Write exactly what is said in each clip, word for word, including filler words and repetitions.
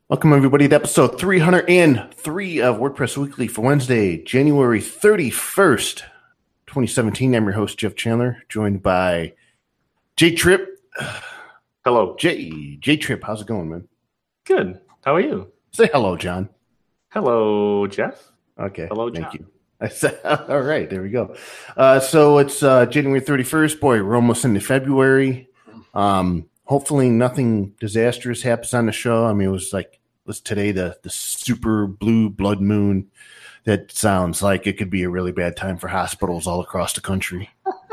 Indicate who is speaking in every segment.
Speaker 1: Welcome, everybody, to episode three hundred three of WordPress Weekly for Wednesday, January thirty-first, twenty seventeen. I'm your host, Jeff Chandler, joined by Jay Tripp.
Speaker 2: Hello.
Speaker 1: Jay, Jay Tripp, how's it going, man?
Speaker 2: Good. How are you?
Speaker 1: Say hello, John.
Speaker 2: Hello, Jeff.
Speaker 1: Okay.
Speaker 2: Hello,
Speaker 1: thank
Speaker 2: John.
Speaker 1: you. I said, all right, there we go. Uh, so it's uh, January thirty-first. Boy, we're almost into February. Um, hopefully nothing disastrous happens on the show. I mean, it was like, was today the, the super blue blood moon. That sounds like it could be a really bad time for hospitals all across the country.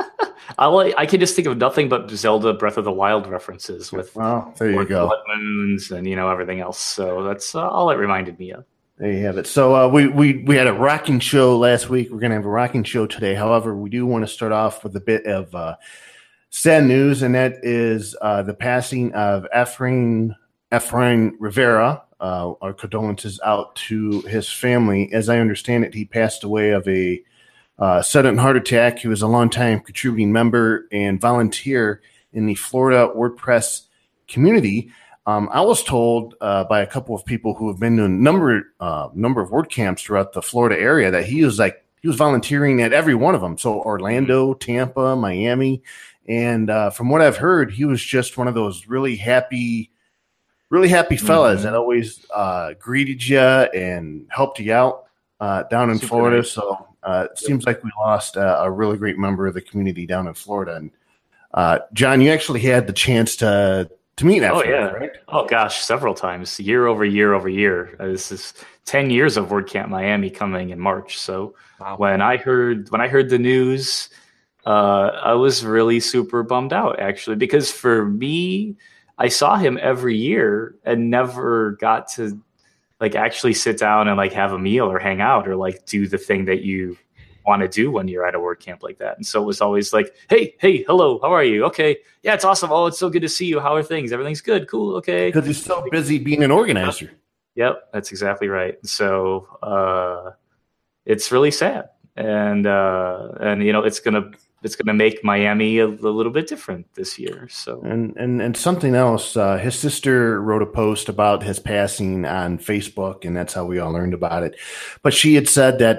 Speaker 2: I like, I can just think of nothing but Zelda Breath of the Wild references with
Speaker 1: well, there you go.
Speaker 2: blood moons and, you know, everything else. So that's uh, all it reminded me of.
Speaker 1: There you have it. So uh, we, we, we had a rocking show last week. We're going to have a rocking show today. However, we do want to start off with a bit of uh, sad news, and that is uh, the passing of Efrain, Efrain Rivera. Uh, our condolences out to his family. As I understand it, he passed away of a uh, sudden heart attack. He was a longtime contributing member and volunteer in the Florida WordPress community. Um, I was told uh, by a couple of people who have been to a number uh, number of WordCamps throughout the Florida area that he was like he was volunteering at every one of them. So Orlando, Tampa, Miami, and uh, from what I've heard, he was just one of those really happy. Really happy fellas mm-hmm. that always uh, greeted you and helped you out uh, down in Super Florida. Nice. So uh, it seems like we lost uh, a really great member of the community down in Florida. And uh, John, you actually had the chance to to meet that.
Speaker 2: Oh
Speaker 1: friend,
Speaker 2: yeah,
Speaker 1: right?
Speaker 2: Oh gosh, several times, year over year over year. Uh, this is ten years of WordCamp Miami coming in March. So wow. when I heard when I heard the news, uh, I was really super bummed out actually, because for me, I saw him every year and never got to like actually sit down and like have a meal or hang out or like do the thing that you want to do when you're at a WordCamp like that. And so it was always like, hey, hey, hello, how are you? Okay. Yeah, it's awesome. Oh, it's so good to see you. How are things? Everything's good. Cool. Okay.
Speaker 1: Because he's so busy being an organizer.
Speaker 2: Yep, that's exactly right. So uh, it's really sad. And, uh, and you know, it's going to, It's going to make Miami a, a little bit different this year. So
Speaker 1: and and and something else. Uh, his sister wrote a post about his passing on Facebook, and that's how we all learned about it. But she had said that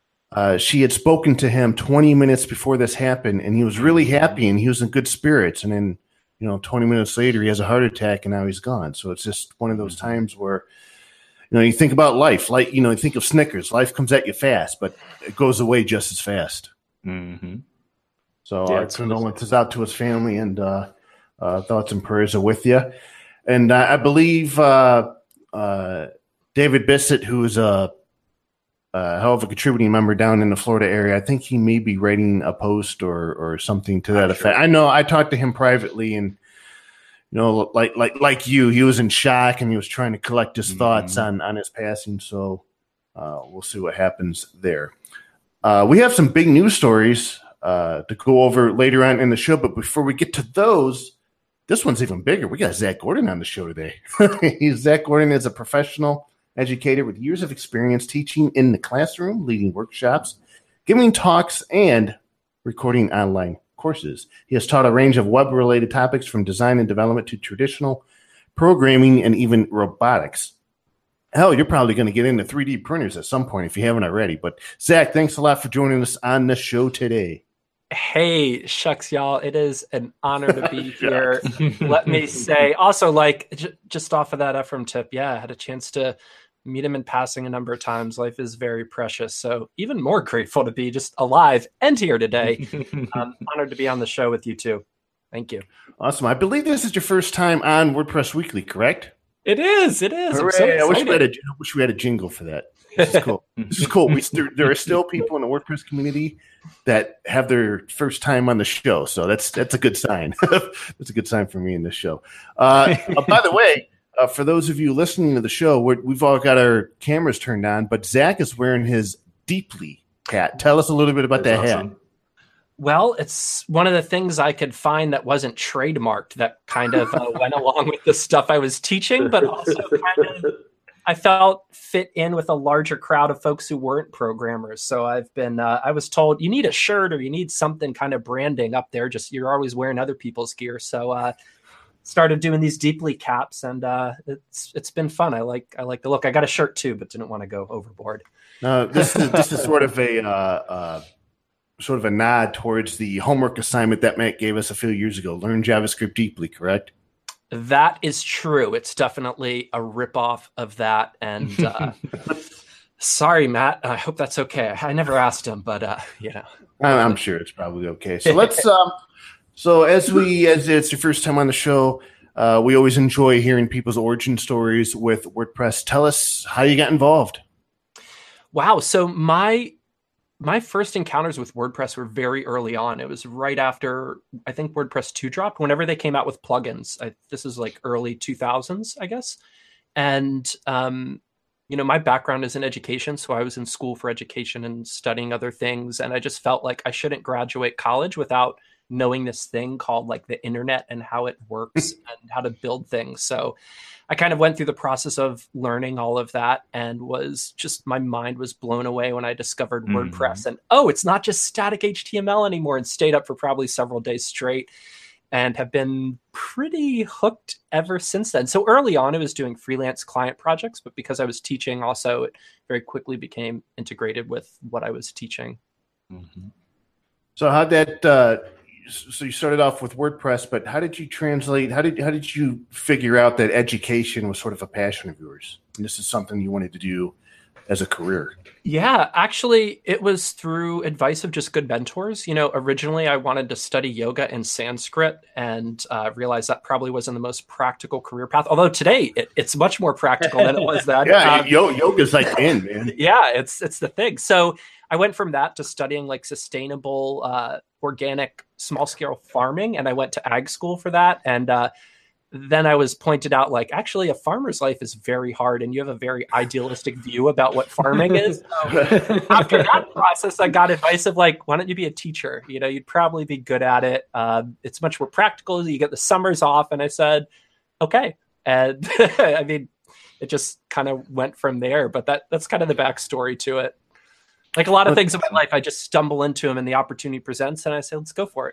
Speaker 1: uh, she had spoken to him twenty minutes before this happened, and he was really happy and he was in good spirits. And then, you know, twenty minutes later, he has a heart attack, and now he's gone. So it's just one of those times where, you know, you think about life, like you know, you think of Snickers. Life comes at you fast, but it goes away just as fast.
Speaker 2: Mm-hmm.
Speaker 1: So
Speaker 2: yeah,
Speaker 1: our condolences out to his family, and uh, uh, thoughts and prayers are with you. And uh, I believe uh, uh, David Bissett, who is a, a hell of a contributing member down in the Florida area, I think he may be writing a post or or something to that effect. I know I talked to him privately, and you know, like like like you, he was in shock and he was trying to collect his mm-hmm. thoughts on on his passing. So uh, we'll see what happens there. Uh, we have some big news stories Uh, to go over later on in the show. But before we get to those, this one's even bigger. We got Zach Gordon on the show today. Zach Gordon is a professional educator with years of experience teaching in the classroom, leading workshops, giving talks, and recording online courses. He has taught a range of web-related topics from design and development to traditional programming and even robotics. Hell, you're probably going to get into three D printers at some point if you haven't already. But Zach, thanks a lot for joining us on the show today.
Speaker 3: Hey, shucks, y'all. It is an honor to be here. Let me say, also, like, j- just off of that Ephraim tip, yeah, I had a chance to meet him in passing a number of times. Life is very precious. So even more grateful to be just alive and here today. um, honored to be on the show with you, too. Thank you.
Speaker 1: Awesome. I believe this is your first time on WordPress Weekly, correct?
Speaker 3: It is. It is.
Speaker 1: Hooray.
Speaker 3: I'm so
Speaker 1: I, wish we had a,
Speaker 3: excited.
Speaker 1: I wish we had a jingle for that. This is cool. This is cool. We, there, there are still people in the WordPress community that have their first time on the show, so that's that's a good sign. That's a good sign for me in this show. Uh, uh, by the way, uh, for those of you listening to the show, we're, we've all got our cameras turned on, but Zach is wearing his Deeply hat. Tell us a little bit about
Speaker 2: That's
Speaker 1: that
Speaker 2: awesome.
Speaker 1: hat.
Speaker 3: Well, it's one of the things I could find that wasn't trademarked that kind of uh, went along with the stuff I was teaching, but also kind of I felt fit in with a larger crowd of folks who weren't programmers. So I've been, uh, I was told you need a shirt or you need something kind of branding up there. Just you're always wearing other people's gear. So uh, started doing these deeply caps, and uh, it's it's been fun. I like I like the look. I got a shirt too, but didn't want to go overboard.
Speaker 1: Uh, this is this is sort of a uh, uh, sort of a nod towards the homework assignment that Matt gave us a few years ago. Learn JavaScript deeply, correct?
Speaker 3: That is true. It's definitely a ripoff of that. And uh, sorry, Matt. I hope that's okay. I never asked him, but uh, you know,
Speaker 1: I'm sure it's probably okay. So let's. Um, so as we as it's your first time on the show, uh, we always enjoy hearing people's origin stories with WordPress. Tell us how you got involved.
Speaker 3: Wow. So my my first encounters with WordPress were very early on. It was right after, I think, WordPress two dropped, whenever they came out with plugins. I, this is like early two thousands, I guess. And, um, you know, my background is in education. So I was in school for education and studying other things. And I just felt like I shouldn't graduate college without knowing this thing called like the internet and how it works and how to build things. So I kind of went through the process of learning all of that, and was just, my mind was blown away when I discovered mm-hmm. WordPress, and oh, it's not just static H T M L anymore, and stayed up for probably several days straight and have been pretty hooked ever since then. So early on, I was doing freelance client projects, but because I was teaching also, it very quickly became integrated with what I was teaching.
Speaker 1: Mm-hmm. So how that, uh, so you started off with WordPress, but how did you translate? How did how did you figure out that education was sort of a passion of yours, and this is something you wanted to do as a career?
Speaker 3: Yeah, actually, it was through advice of just good mentors. You know, originally I wanted to study yoga and Sanskrit, and uh, realized that probably wasn't the most practical career path. Although today it, it's much more practical than it was then.
Speaker 1: yeah,
Speaker 3: um,
Speaker 1: yo- yoga's like in, man.
Speaker 3: Yeah, it's it's the thing. So I went from that to studying like sustainable, uh, organic, small scale farming, and I went to ag school for that. And uh, then I was pointed out, like, actually, a farmer's life is very hard, and you have a very idealistic view about what farming is. So after that process, I got advice of like, why don't you be a teacher? You know, you'd probably be good at it. Um, it's much more practical. You get the summers off. And I said, okay. And I mean, it just kind of went from there. But that that's kind of the backstory to it. Like a lot of things in my life, I just stumble into them and the opportunity presents, and I say, let's go for it.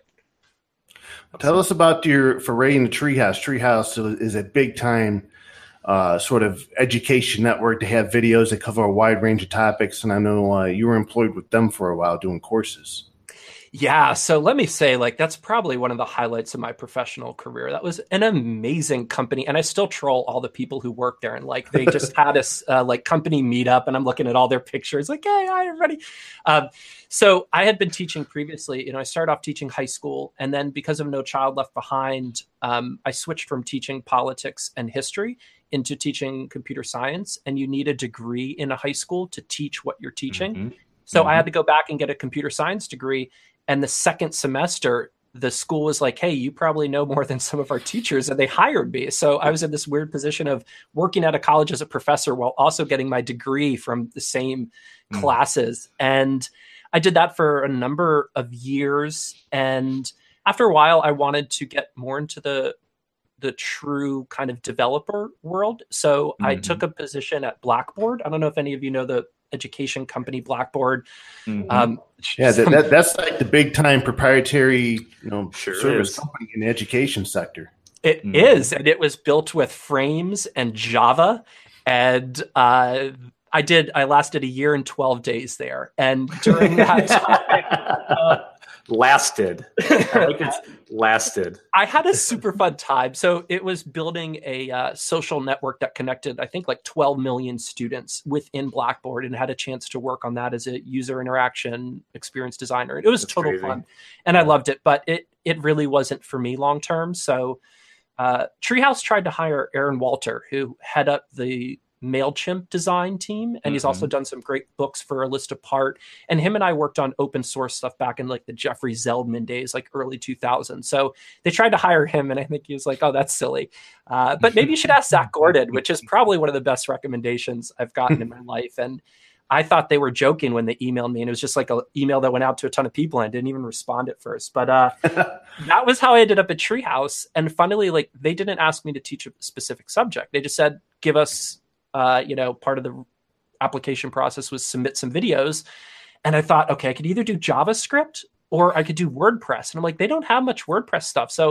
Speaker 1: Tell us about your foray into Treehouse. Treehouse is a big time uh, sort of education network. They have videos that cover a wide range of topics, and I know uh, you were employed with them for a while doing courses.
Speaker 3: Yeah, so let me say, like, that's probably one of the highlights of my professional career. That was an amazing company, and I still troll all the people who work there. And like, they just had a uh, like company meetup, and I'm looking at all their pictures, like, hey, hi, everybody. Um, so I had been teaching previously. You know, I started off teaching high school, and then because of No Child Left Behind, um, I switched from teaching politics and history into teaching computer science. And you need a degree in a high school to teach what you're teaching. Mm-hmm. So mm-hmm. I had to go back and get a computer science degree. And the second semester, the school was like, hey, you probably know more than some of our teachers. And they hired me. So I was in this weird position of working at a college as a professor while also getting my degree from the same mm. classes. And I did that for a number of years. And after a while, I wanted to get more into the the true kind of developer world. So mm-hmm. I took a position at Blackboard. I don't know if any of you know the education company Blackboard.
Speaker 1: Mm-hmm. Um, yeah, that, that, that's like the big time proprietary, you know,
Speaker 2: sure
Speaker 1: service
Speaker 2: is.
Speaker 1: company in the education sector.
Speaker 3: It mm-hmm. is, and it was built with Frames and Java, and uh, I did. I lasted a year and twelve days there, and during that time. Uh,
Speaker 2: Lasted. I like it's lasted.
Speaker 3: I had a super fun time. So it was building a uh, social network that connected, I think, like twelve million students within Blackboard, and had a chance to work on that as a user interaction experience designer. It was That's total crazy. fun, and yeah. I loved it. But it it really wasn't for me long term. So uh, Treehouse tried to hire Aaron Walter, who head up the MailChimp design team, and mm-hmm. he's also done some great books for A List Apart. And him and I worked on open source stuff back in like the Jeffrey Zeldman days, like early two thousands. So they tried to hire him, and I think he was like, oh, that's silly. Uh, but maybe you should ask Zach Gordon, which is probably one of the best recommendations I've gotten in my life. And I thought they were joking when they emailed me, and it was just like an email that went out to a ton of people, and I didn't even respond at first. But uh, that was how I ended up at Treehouse. And finally, like, they didn't ask me to teach a specific subject. They just said, give us Uh, you know, part of the application process was submit some videos. And I thought, okay, I could either do JavaScript or I could do WordPress. And I'm like, they don't have much WordPress stuff. So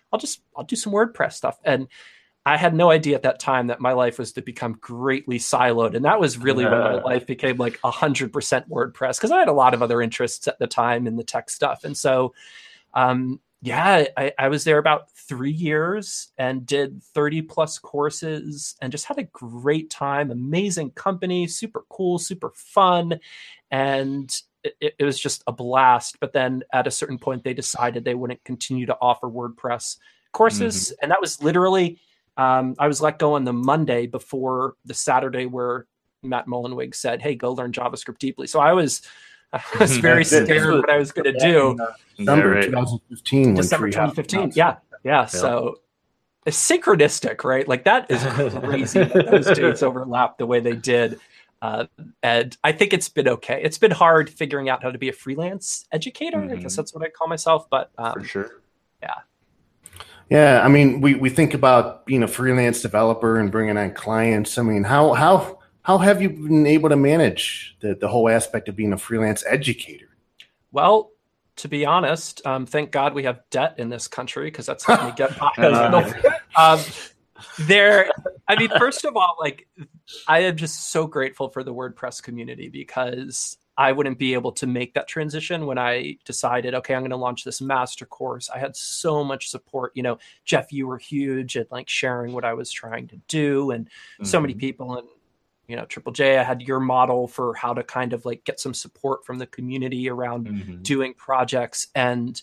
Speaker 3: I'll just, I'll do some WordPress stuff. And I had no idea at that time that my life was to become greatly siloed. And that was really uh, when my life became like one hundred percent WordPress, because I had a lot of other interests at the time in the tech stuff. And so, um, yeah, I, I was there about three years and did thirty plus courses and just had a great time. Amazing company, super cool, super fun. And it, it was just a blast. But then at a certain point, they decided they wouldn't continue to offer WordPress courses. Mm-hmm. And that was literally... Um, I was let go on the Monday before the Saturday where Matt Mullenweg said, "Hey, go learn JavaScript deeply." So I was, I was very scared what I was going to do.
Speaker 1: December twenty fifteen.
Speaker 3: December twenty fifteen. Yeah, yeah. So it's synchronistic, right? Like that is crazy that those dates overlap the way they did. Uh, and I think it's been okay. It's been hard figuring out how to be a freelance educator. Mm-hmm. I guess that's what I call myself. But um,
Speaker 2: for sure,
Speaker 3: yeah.
Speaker 1: Yeah, I mean, we, we think about being a freelance developer and bringing on clients. I mean, how how how have you been able to manage the, the whole aspect of being a freelance educator?
Speaker 3: Well, to be honest, um, thank God we have debt in this country, because that's helped me get by. uh, um, there, I mean, first of all, like I am just so grateful for the WordPress community, because I wouldn't be able to make that transition when I decided, okay, I'm going to launch this master course. I had so much support. You know, Jeff, you were huge at like sharing what I was trying to do, and mm-hmm. so many people. And, you know, Triple J, I had your model for how to kind of like get some support from the community around mm-hmm. doing projects. And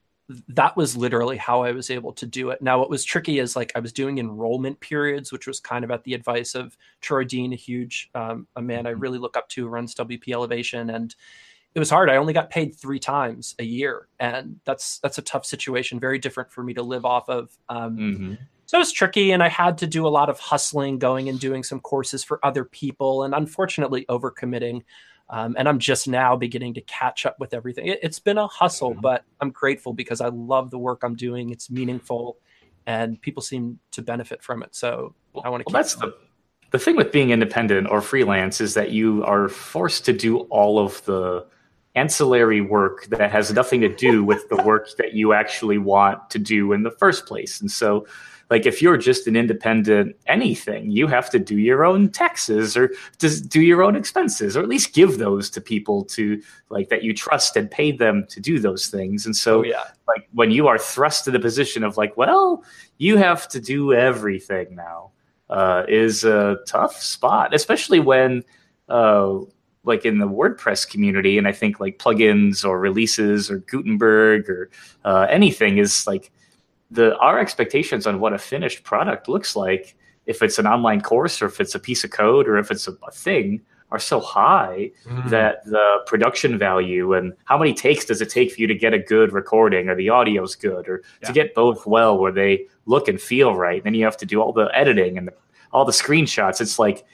Speaker 3: that was literally how I was able to do it. Now, what was tricky is like I was doing enrollment periods, which was kind of at the advice of Troy Dean, a huge, um, a man I really look up to, who runs W P Elevation. And it was hard. I only got paid three times a year. And that's, that's a tough situation, very different for me to live off of. Um, mm-hmm. So it was tricky. And I had to do a lot of hustling, going and doing some courses for other people, and unfortunately overcommitting. Um, and I'm just now beginning to catch up with everything. It, it's been a hustle, mm-hmm. but I'm grateful because I love the work I'm doing. It's meaningful, and people seem to benefit from it. So well, I want to keep
Speaker 2: well, that's the, the thing with being independent or freelance is that you are forced to do all of the ancillary work that has nothing to do with the work that you actually want to do in the first place. And so like if you're just an independent anything, you have to do your own taxes or just do your own expenses, or at least give those to people to like that you trust and pay them to do those things. And so oh, yeah. like when you are thrust to the position of like, well, you have to do everything now, uh, is a tough spot, especially when uh, like in the WordPress community. And I think like plugins or releases or Gutenberg or uh, anything is like, The our expectations on what a finished product looks like, if it's an online course or if it's a piece of code or if it's a, a thing, are so high mm. that the production value and how many takes does it take for you to get a good recording, or the audio's good, or yeah. to get both well where they look and feel right. Then you have to do all the editing and the, all the screenshots. It's like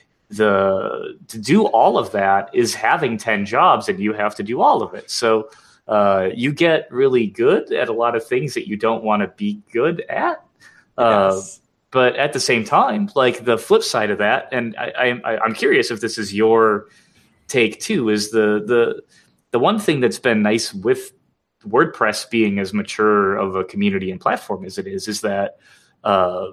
Speaker 2: the to do all of that is having ten jobs, and you have to do all of it. So Uh, you get really good at a lot of things that you don't want to be good at. Uh, yes. But at the same time, like the flip side of that, and I, I, I'm curious if this is your take too, is the the the one thing that's been nice with WordPress being as mature of a community and platform as it is, is that uh,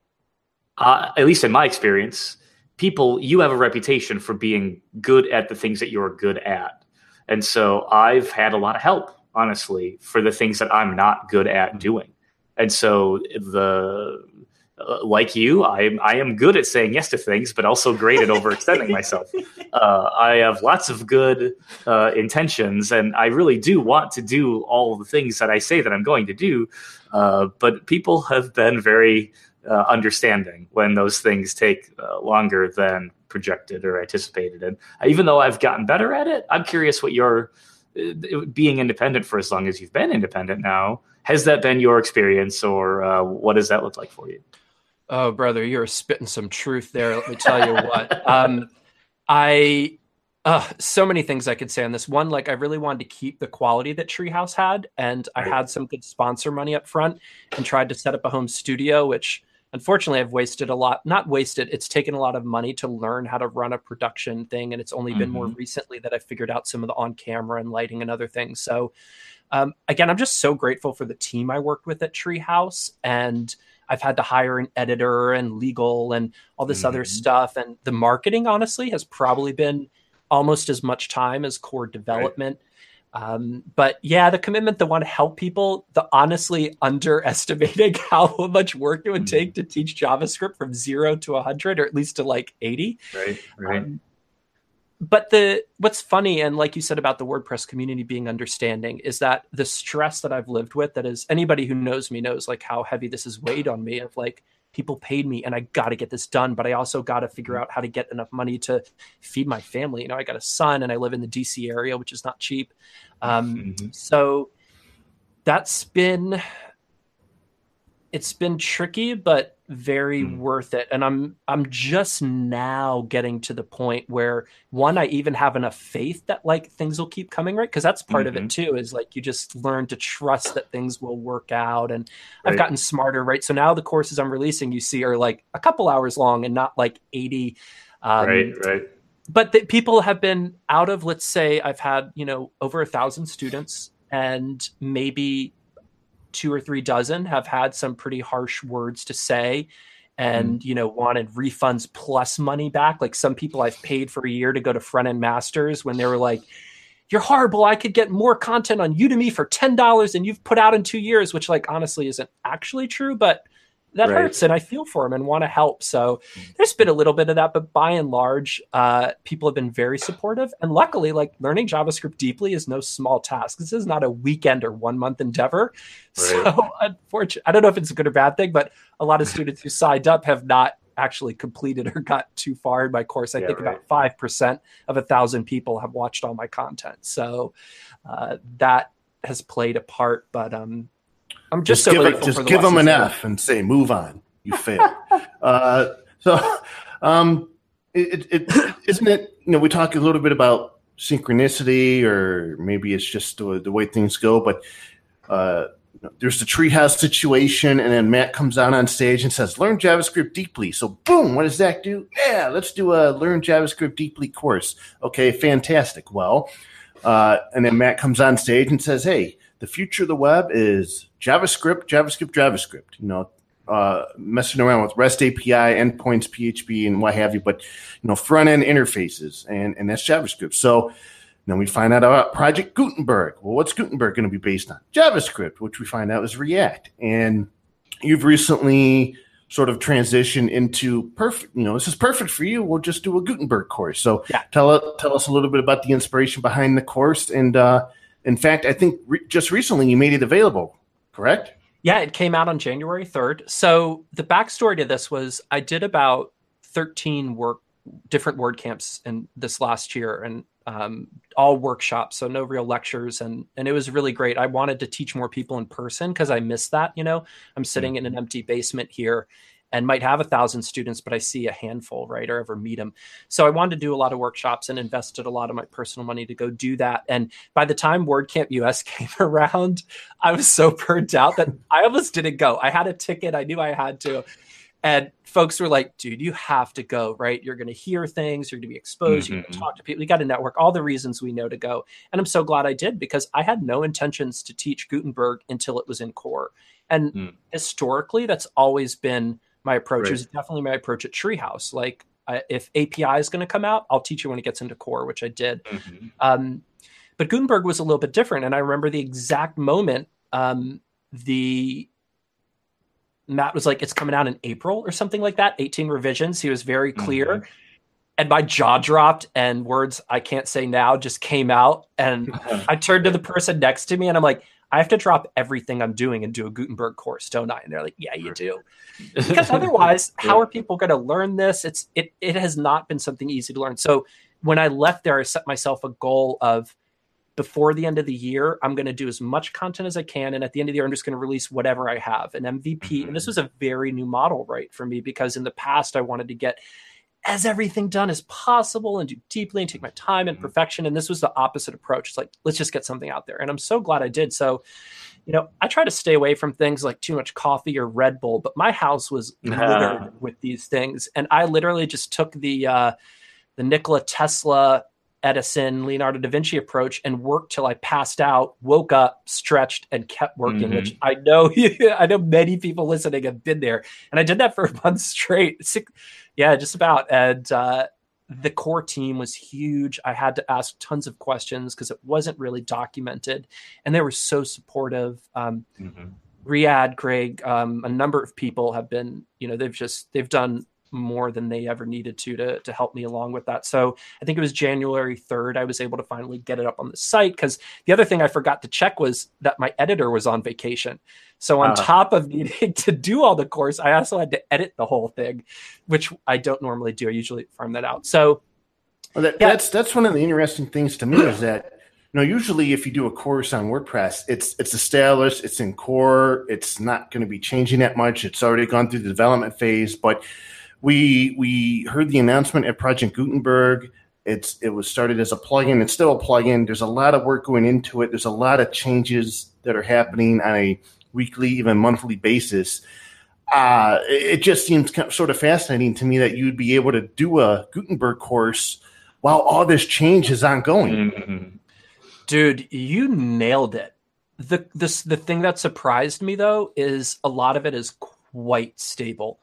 Speaker 2: uh, at least in my experience, people, you have a reputation for being good at the things that you're good at. And so I've had a lot of help, honestly, for the things that I'm not good at doing. And so the uh, like you, I, I am good at saying yes to things, but also great at overextending myself. Uh, I have lots of good uh, intentions, and I really do want to do all the things that I say that I'm going to do. Uh, but people have been very uh, understanding when those things take uh, longer than projected or anticipated. And even though I've gotten better at it, I'm curious what your uh, being independent for as long as you've been independent now, has that been your experience, or uh, what does that look like for you?
Speaker 3: Oh, brother, you're spitting some truth there. Let me tell you what. Um, I, uh, so many things I could say on this. One, like I really wanted to keep the quality that Treehouse had, and I had some good sponsor money up front and tried to set up a home studio, which unfortunately, I've wasted a lot, not wasted, it's taken a lot of money to learn how to run a production thing. And it's only mm-hmm. been more recently that I figured out some of the on camera and lighting and other things. So um, again, I'm just so grateful for the team I worked with at Treehouse, and I've had to hire an editor and legal and all this mm-hmm. other stuff. And the marketing, honestly, has probably been almost as much time as core development. Right. Um, but yeah, the commitment to want to help people, the honestly underestimating how much work it would mm-hmm. take to teach JavaScript from zero to a hundred, or at least to like eighty.
Speaker 2: Right, right. Um,
Speaker 3: but the what's funny, and like you said about the WordPress community being understanding, is that the stress that I've lived with, that is, anybody who knows me knows like how heavy this has weighed on me, of like, people paid me and I got to get this done, but I also got to figure out how to get enough money to feed my family. You know, I got a son and I live in the D C area, which is not cheap. Um, mm-hmm. So that's been, it's been tricky, but very mm. worth it. And I'm, I'm just now getting to the point where, one, I even have enough faith that like things will keep coming, right? Cause that's part mm-hmm. of it too, is like, you just learn to trust that things will work out. And right. I've gotten smarter, right? So now the courses I'm releasing, you see, are like a couple hours long and not like eighty. Um,
Speaker 2: right, right.
Speaker 3: But the, people have been out of, let's say I've had, you know, over a thousand students, and maybe two or three dozen have had some pretty harsh words to say, and, mm. you know, wanted refunds plus money back. Like some people I've paid for a year to go to front end masters, when they were like, you're horrible, I could get more content on Udemy for ten dollars than you've put out in two years, which like honestly isn't actually true, but that right. hurts. And I feel for them and want to help. So there's been a little bit of that, but by and large, uh, people have been very supportive. And luckily, like, learning JavaScript deeply is no small task. This is not a weekend or one month endeavor. Right. So unfortunately, I don't know if it's a good or bad thing, but a lot of students who signed up have not actually completed or got too far in my course. I yeah, think right. about five percent of a thousand people have watched all my content. So uh, that has played a part, but um, I'm just, just so
Speaker 1: give, it, just give them an F and say, move on. You failed. uh, so, um, it, it, it isn't it, you know, we talk a little bit about synchronicity, or maybe it's just the, the way things go, but, uh, there's the Treehouse situation, and then Matt comes out on stage and says, learn JavaScript deeply. So boom, what does Zach do? Yeah, let's do a learn JavaScript deeply course. Okay, fantastic. Well, uh, and then Matt comes on stage and says, hey, the future of the web is JavaScript, JavaScript, JavaScript, you know, uh, messing around with REST A P I, endpoints, P H P, and what have you, but, you know, front-end interfaces, and, and that's JavaScript. So then we find out about Project Gutenberg. Well, what's Gutenberg going to be based on? JavaScript, which we find out is React. And you've recently sort of transitioned into perfect, you know, this is perfect for you. We'll just do a Gutenberg course. So yeah. tell, tell us a little bit about the inspiration behind the course, and, uh, in fact, I think re- just recently you made it available, correct?
Speaker 3: Yeah, it came out on January third. So the backstory to this was I did about thirteen work different WordCamps in this last year, and um, all workshops, so no real lectures. And, and it was really great. I wanted to teach more people in person because I miss that. You know, I'm sitting mm-hmm. in an empty basement here and might have a thousand students, but I see a handful, right, or ever meet them. So I wanted to do a lot of workshops and invested a lot of my personal money to go do that. And by the time WordCamp U S came around, I was so burnt out that I almost didn't go. I had a ticket. I knew I had to. And folks were like, dude, you have to go, right? You're going to hear things. You're going to be exposed. Mm-hmm. You're going to talk to people. You got to network, all the reasons we know to go. And I'm so glad I did, because I had no intentions to teach Gutenberg until it was in core. And mm. historically, that's always been my approach. Right. Is definitely my approach at Treehouse. Like, I, if A P I is going to come out, I'll teach you when it gets into core, which I did. Mm-hmm. Um, but Gutenberg was a little bit different. And I remember the exact moment um, the Matt was like, it's coming out in April or something like that, eighteen revisions. He was very clear. Mm-hmm. And my jaw dropped, and words I can't say now just came out. And I turned to the person next to me and I'm like, I have to drop everything I'm doing and do a Gutenberg course, don't I? And they're like, yeah, you do. Because otherwise, how are people going to learn this? It's it it has not been something easy to learn. So when I left there, I set myself a goal of, before the end of the year, I'm going to do as much content as I can. And at the end of the year, I'm just going to release whatever I have, an M V P. Mm-hmm. And this was a very new model, right, for me, because in the past, I wanted to get as everything done as possible and do deeply and take my time and perfection. And this was the opposite approach. It's like, let's just get something out there. And I'm so glad I did. So you know, I try to stay away from things like too much coffee or Red Bull, but my house was littered with these things. And I literally just took the, uh, the Nikola Tesla, Edison, Leonardo da Vinci approach and worked till I passed out, woke up, stretched, and kept working, mm-hmm. which I know, I know many people listening have been there. And I did that for a month straight. Six, yeah, just about. And, uh, the core team was huge. I had to ask tons of questions because it wasn't really documented, and they were so supportive. Um, mm-hmm. Riyadh, Greg, um, a number of people have been, you know, they've just, they've done more than they ever needed to, to, to help me along with that. So I think it was January third. I was able to finally get it up on the site. Cause the other thing I forgot to check was that my editor was on vacation. So on uh, top of needing to do all the course, I also had to edit the whole thing, which I don't normally do. I usually farm that out. So
Speaker 1: well, that, yeah. that's, that's one of the interesting things to me is that, you know, usually if you do a course on WordPress, it's, it's established, it's in core, it's not going to be changing that much. It's already gone through the development phase, but We we heard the announcement at Project Gutenberg. It's it was started as a plugin. It's still a plugin. There's a lot of work going into it. There's a lot of changes that are happening on a weekly, even monthly basis. Uh, it just seems kind of, sort of fascinating to me that you'd be able to do a Gutenberg course while all this change is ongoing.
Speaker 3: Mm-hmm. Dude, you nailed it. The this the thing that surprised me though is a lot of it is quite stable.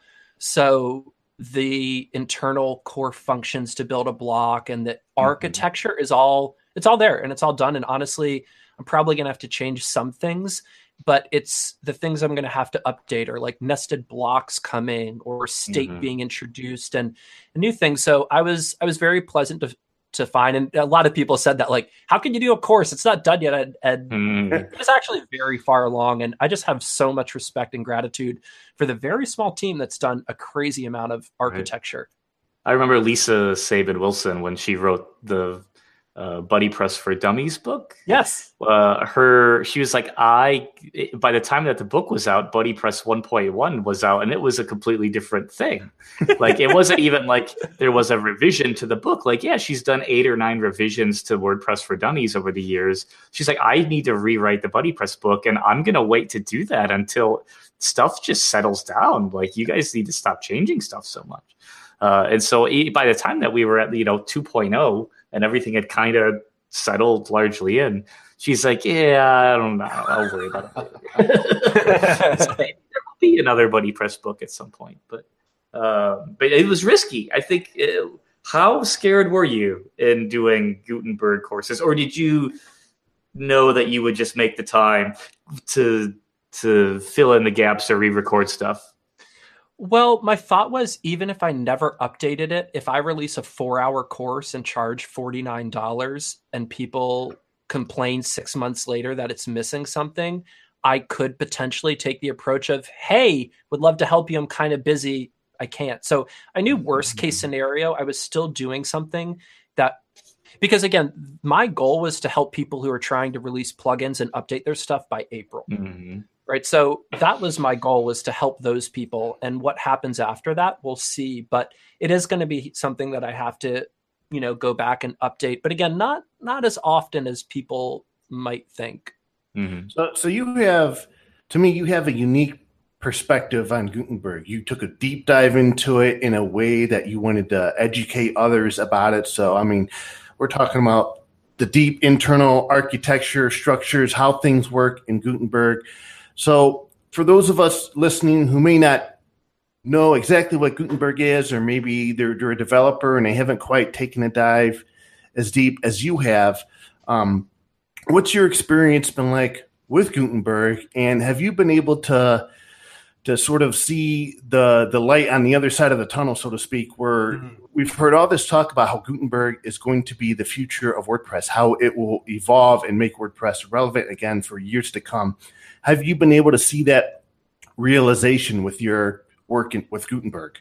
Speaker 3: So the internal core functions to build a block and the mm-hmm. architecture is all, it's all there and it's all done. And honestly, I'm probably going to have to change some things, but it's the things I'm going to have to update are like nested blocks coming or state mm-hmm. being introduced and a new thing. So I was, I was very pleasant to, to find. And a lot of people said that like, how can you do a course? It's not done yet. And, and mm. it's actually very far along. And I just have so much respect and gratitude for the very small team that's done a crazy amount of architecture.
Speaker 2: Right. I remember Lisa Sabin Wilson when she wrote the uh, Buddy Press for Dummies book.
Speaker 3: Yes.
Speaker 2: Uh, her, she was like, I, by the time that the book was out, Buddy Press one point one was out and it was a completely different thing. Like it wasn't even like there was a revision to the book. Like, yeah, she's done eight or nine revisions to WordPress for Dummies over the years. She's like, I need to rewrite the Buddy Press book and I'm going to wait to do that until stuff just settles down. Like you guys need to stop changing stuff so much. Uh, and so by the time that we were at, you know, two point oh and everything had kind of settled largely in, she's like, yeah, I don't know. I'll worry about it. So maybe there will be another Buddy Press book at some point, but, uh, but it was risky. I think, it, how scared were you in doing Gutenberg courses, or did you know that you would just make the time to, to fill in the gaps or re-record stuff?
Speaker 3: Well, my thought was, even if I never updated it, if I release a four-hour course and charge forty-nine dollars and people complain six months later that it's missing something, I could potentially take the approach of, hey, would love to help you. I'm kind of busy. I can't. So I knew worst case scenario, I was still doing something that, because again, my goal was to help people who are trying to release plugins and update their stuff by April. Mm-hmm. Right. So that was my goal, was to help those people. And what happens after that, we'll see. But it is going to be something that I have to, you know, go back and update. But again, not not as often as people might think.
Speaker 1: Mm-hmm. So, so you have, to me, you have a unique perspective on Gutenberg. You took a deep dive into it in a way that you wanted to educate others about it. So, I mean, we're talking about the deep internal architecture, structures, how things work in Gutenberg. So for those of us listening who may not know exactly what Gutenberg is, or maybe they're, they're a developer and they haven't quite taken a dive as deep as you have, um, what's your experience been like with Gutenberg? And have you been able to to sort of see the the light on the other side of the tunnel, so to speak, where mm-hmm. we've heard all this talk about how Gutenberg is going to be the future of WordPress, how it will evolve and make WordPress relevant again for years to come. Have you been able to see that realization with your work in, with Gutenberg?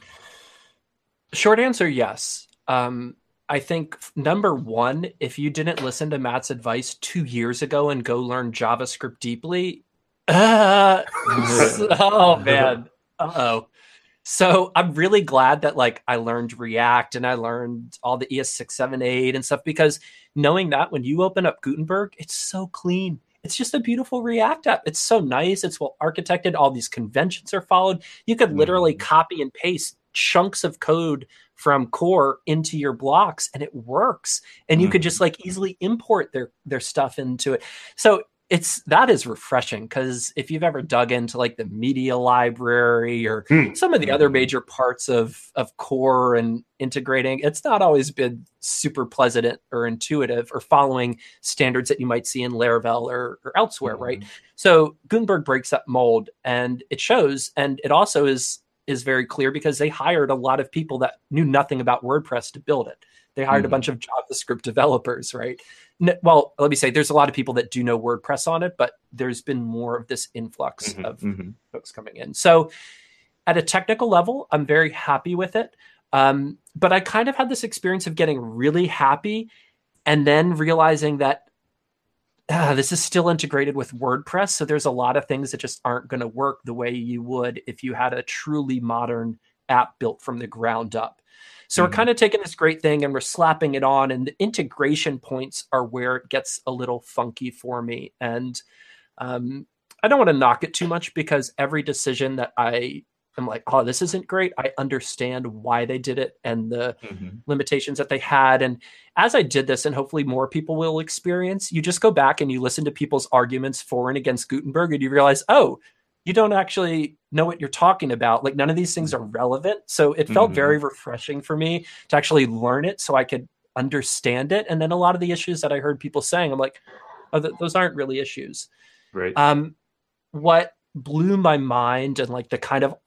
Speaker 3: Short answer, yes. Um, I think number one, if you didn't listen to Matt's advice two years ago and go learn JavaScript deeply, uh, oh man, uh-oh. So I'm really glad that like I learned React and I learned all the E S six, seven, eight and stuff, because knowing that when you open up Gutenberg, it's so clean. it's just a beautiful React app. It's so nice. It's well architected. All these conventions are followed. You could literally mm-hmm. copy and paste chunks of code from core into your blocks and it works. And you mm-hmm. could just like easily import their, their stuff into it. So it's, that is refreshing, because if you've ever dug into like the media library or mm. some of the other major parts of, of core and integrating, it's not always been super pleasant or intuitive or following standards that you might see in Laravel or, or elsewhere, mm. right? So Gutenberg breaks that mold, and it shows. And it also is, is very clear because they hired a lot of people that knew nothing about WordPress to build it. They hired mm. a bunch of JavaScript developers, right? Well, let me say, there's a lot of people that do know WordPress on it, but there's been more of this influx mm-hmm, of mm-hmm. folks coming in. So at a technical level, I'm very happy with it. Um, but I kind of had this experience of getting really happy and then realizing that uh, this is still integrated with WordPress. So there's a lot of things that just aren't going to work the way you would if you had a truly modern app built from the ground up. So mm-hmm. we're kind of taking this great thing and we're slapping it on, and the integration points are where it gets a little funky for me. And um, I don't want to knock it too much, because every decision that I am like, oh, this isn't great, I understand why they did it and the mm-hmm. limitations that they had. And as I did this, and hopefully more people will experience, you just go back and you listen to people's arguments for and against Gutenberg, and you realize, oh, you don't actually know what you're talking about. Like, none of these things are relevant. So it felt mm-hmm. very refreshing for me to actually learn it so I could understand it. And then a lot of the issues that I heard people saying, I'm like, oh, th- those aren't really issues.
Speaker 2: Right.
Speaker 3: Um, what blew my mind and like the kind of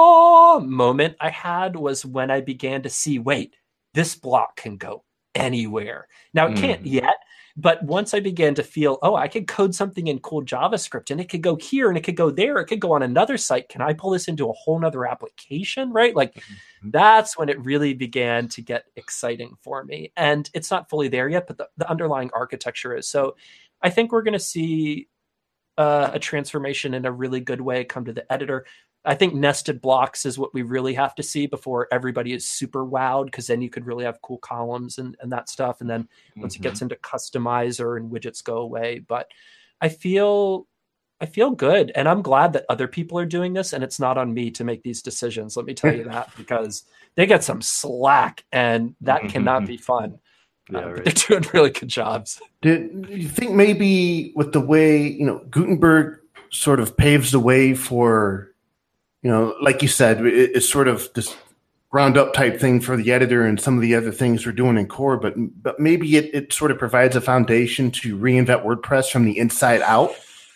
Speaker 3: oh moment I had was when I began to see, wait, this block can go anywhere. Now it mm. can't yet. But once I began to feel, oh, I could code something in cool JavaScript and it could go here and it could go there. It could go on another site. Can I pull this into a whole nother application? Right? Like mm-hmm. that's when it really began to get exciting for me. And it's not fully there yet, but the, the underlying architecture is. So I think we're going to see uh, a transformation in a really good way come to the editor. I think nested blocks is what we really have to see before everybody is super wowed, because then you could really have cool columns and, and that stuff. And then once mm-hmm. it gets into customizer and widgets go away. But I feel I feel good. And I'm glad that other people are doing this, and it's not on me to make these decisions. Let me tell you that, because they get some slack and that mm-hmm. cannot be fun. Yeah, uh, right. They're doing really good jobs.
Speaker 1: Do you think maybe with the way, you know, Gutenberg sort of paves the way for, you know, like you said, it, it's sort of this ground up type thing for the editor and some of the other things we're doing in core, but but maybe it, it sort of provides a foundation to reinvent WordPress from the inside out?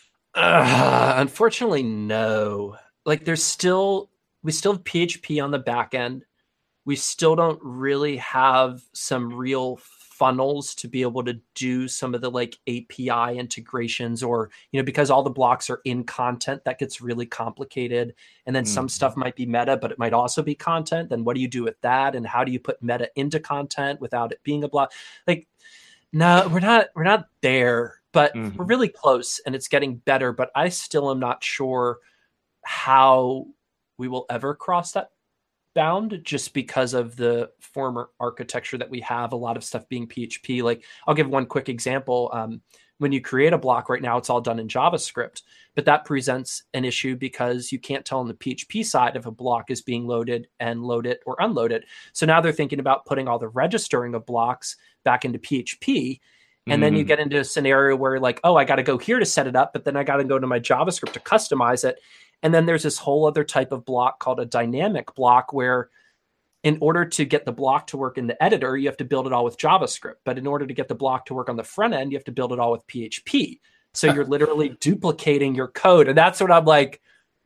Speaker 3: Uh, unfortunately, no. Like there's still, we still have P H P on the back end. We still don't really have some real funnels to be able to do some of the like A P I integrations, or, you know, because all the blocks are in content, that gets really complicated. And then mm-hmm. some stuff might be meta, but it might also be content. Then what do you do with that? And how do you put meta into content without it being a block? Like, no, we're not, we're not there, but mm-hmm. we're really close and it's getting better. But I still am not sure how we will ever cross that bound, just because of the former architecture that we have, a lot of stuff being P H P. Like, I'll give one quick example. Um, when you create a block right now, it's all done in JavaScript, but that presents an issue because you can't tell on the P H P side if a block is being loaded and loaded or unloaded. So now they're thinking about putting all the registering of blocks back into P H P. And mm-hmm. then you get into a scenario where like, oh, I got to go here to set it up, but then I got to go to my JavaScript to customize it. And then there's this whole other type of block called a dynamic block, where in order to get the block to work in the editor, you have to build it all with JavaScript. But in order to get the block to work on the front end, you have to build it all with P H P. So you're literally duplicating your code. And that's what I'm like,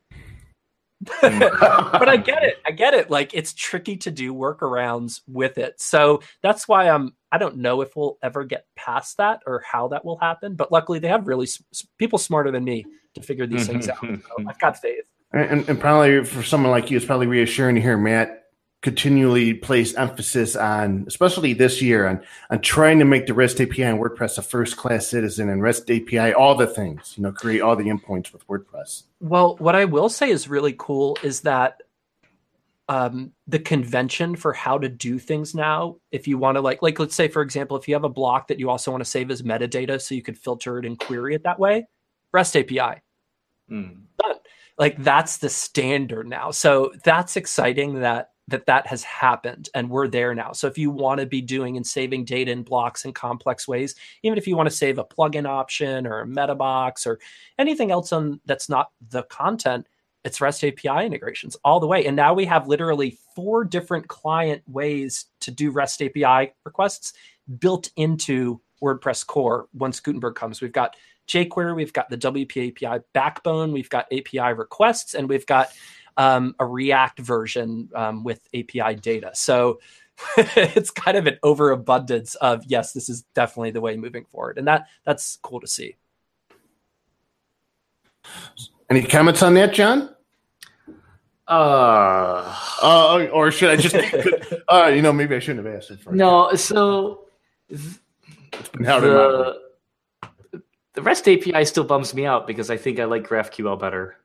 Speaker 3: but I get it. I get it. Like, it's tricky to do workarounds with it. So that's why I'm, I don't know if we'll ever get past that or how that will happen. But luckily they have really people smarter than me to figure these things out. So I've got faith.
Speaker 1: And, and probably for someone like you, it's probably reassuring to hear Matt continually place emphasis on, especially this year, on on trying to make the REST A P I and WordPress a first-class citizen, and REST A P I, all the things, you know, create all the endpoints with WordPress.
Speaker 3: Well, what I will say is really cool is that um, the convention for how to do things now. If you want to like, like, let's say, for example, if you have a block that you also want to save as metadata so you could filter it and query it that way, REST A P I.
Speaker 2: Mm.
Speaker 3: Done. Like that's the standard now. So that's exciting that that that has happened and we're there now. So if you want to be doing and saving data in blocks in complex ways, even if you want to save a plugin option or a meta box or anything else on that's not the content, it's REST A P I integrations all the way. And now we have literally four different client ways to do REST A P I requests built into WordPress core once Gutenberg comes. We've got jQuery, we've got the W P A P I backbone, we've got A P I requests, and we've got um, a React version um, with A P I data. So it's kind of an overabundance of, yes, this is definitely the way moving forward. And that that's cool to see.
Speaker 1: Any comments on that, John?
Speaker 2: Uh,
Speaker 1: uh or should I just, uh, you know, maybe I shouldn't have asked it first.
Speaker 2: No, so th-
Speaker 1: it's been out
Speaker 2: the, the REST A P I still bums me out because I think I like GraphQL better.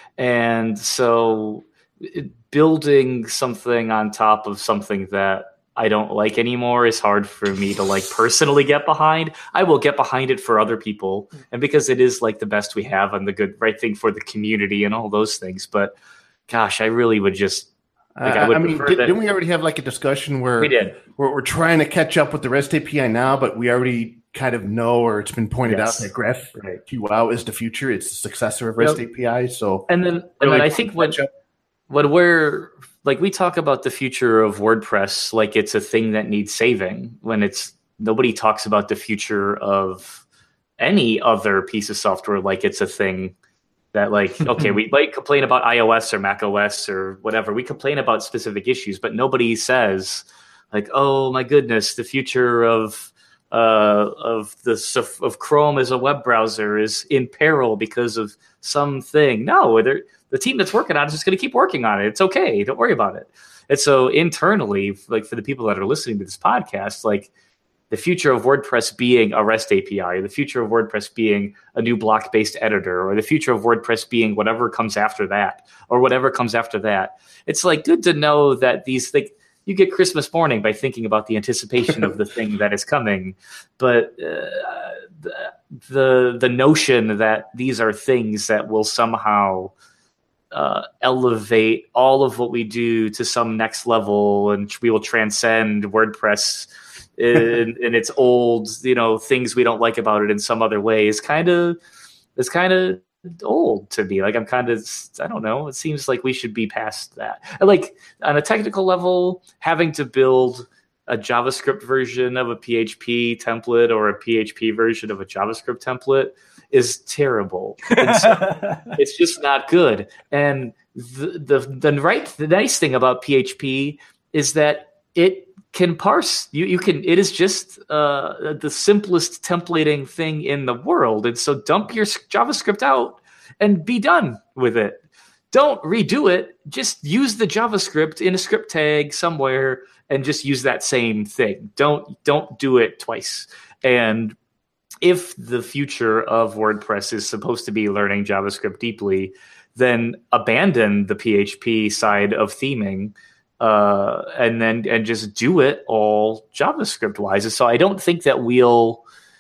Speaker 2: And so it, building something on top of something that I don't like anymore is hard for me to like personally get behind. I will get behind it for other people. And because it is like the best we have and the good right thing for the community and all those things. But gosh, I really would just, like, I, would
Speaker 1: I mean, did,
Speaker 2: that,
Speaker 1: didn't we already have like a discussion where
Speaker 2: we did.
Speaker 1: Where we're trying to catch up with the REST A P I now, but we already kind of know, or it's been pointed
Speaker 2: yes.
Speaker 1: out that GraphQL is the future. It's the successor of REST yep. A P I. So,
Speaker 2: and then, really and then I think when, when we're like, we talk about the future of WordPress, like it's a thing that needs saving when it's, nobody talks about the future of any other piece of software. Like it's a thing that like, okay, we might complain about iOS or Mac O S or whatever. We complain about specific issues, but nobody says like, oh my goodness, the future of, uh, of the of, of Chrome as a web browser is in peril because of something. No, the team that's working on it is just going to keep working on it. It's okay. Don't worry about it. And so internally, like for the people that are listening to this podcast, like the future of WordPress being a REST A P I, or the future of WordPress being a new block-based editor, or the future of WordPress being whatever comes after that, or whatever comes after that. It's like good to know that these things, you get Christmas morning by thinking about the anticipation of the thing that is coming. But uh, the, the the notion that these are things that will somehow uh, elevate all of what we do to some next level, and we will transcend WordPress in, in its old, you know, things we don't like about it in some other way is kind of it's kind of old to me. Like I'm kind of, I don't know. It seems like we should be past that. Like on a technical level, having to build a JavaScript version of a P H P template or a P H P version of a JavaScript template is terrible. And so it's just not good. And the, the the right the nice thing about P H P is that it can parse. You you can. It is just uh, the simplest templating thing in the world. And so dump your JavaScript out and be done with it. Don't redo it. Just use the JavaScript in a script tag somewhere and just use that same thing. Don't don't do it twice. And if the future of WordPress is supposed to be learning JavaScript deeply, then abandon the P H P side of theming. Uh, and then and just do it all JavaScript wise. So I don't think that we'll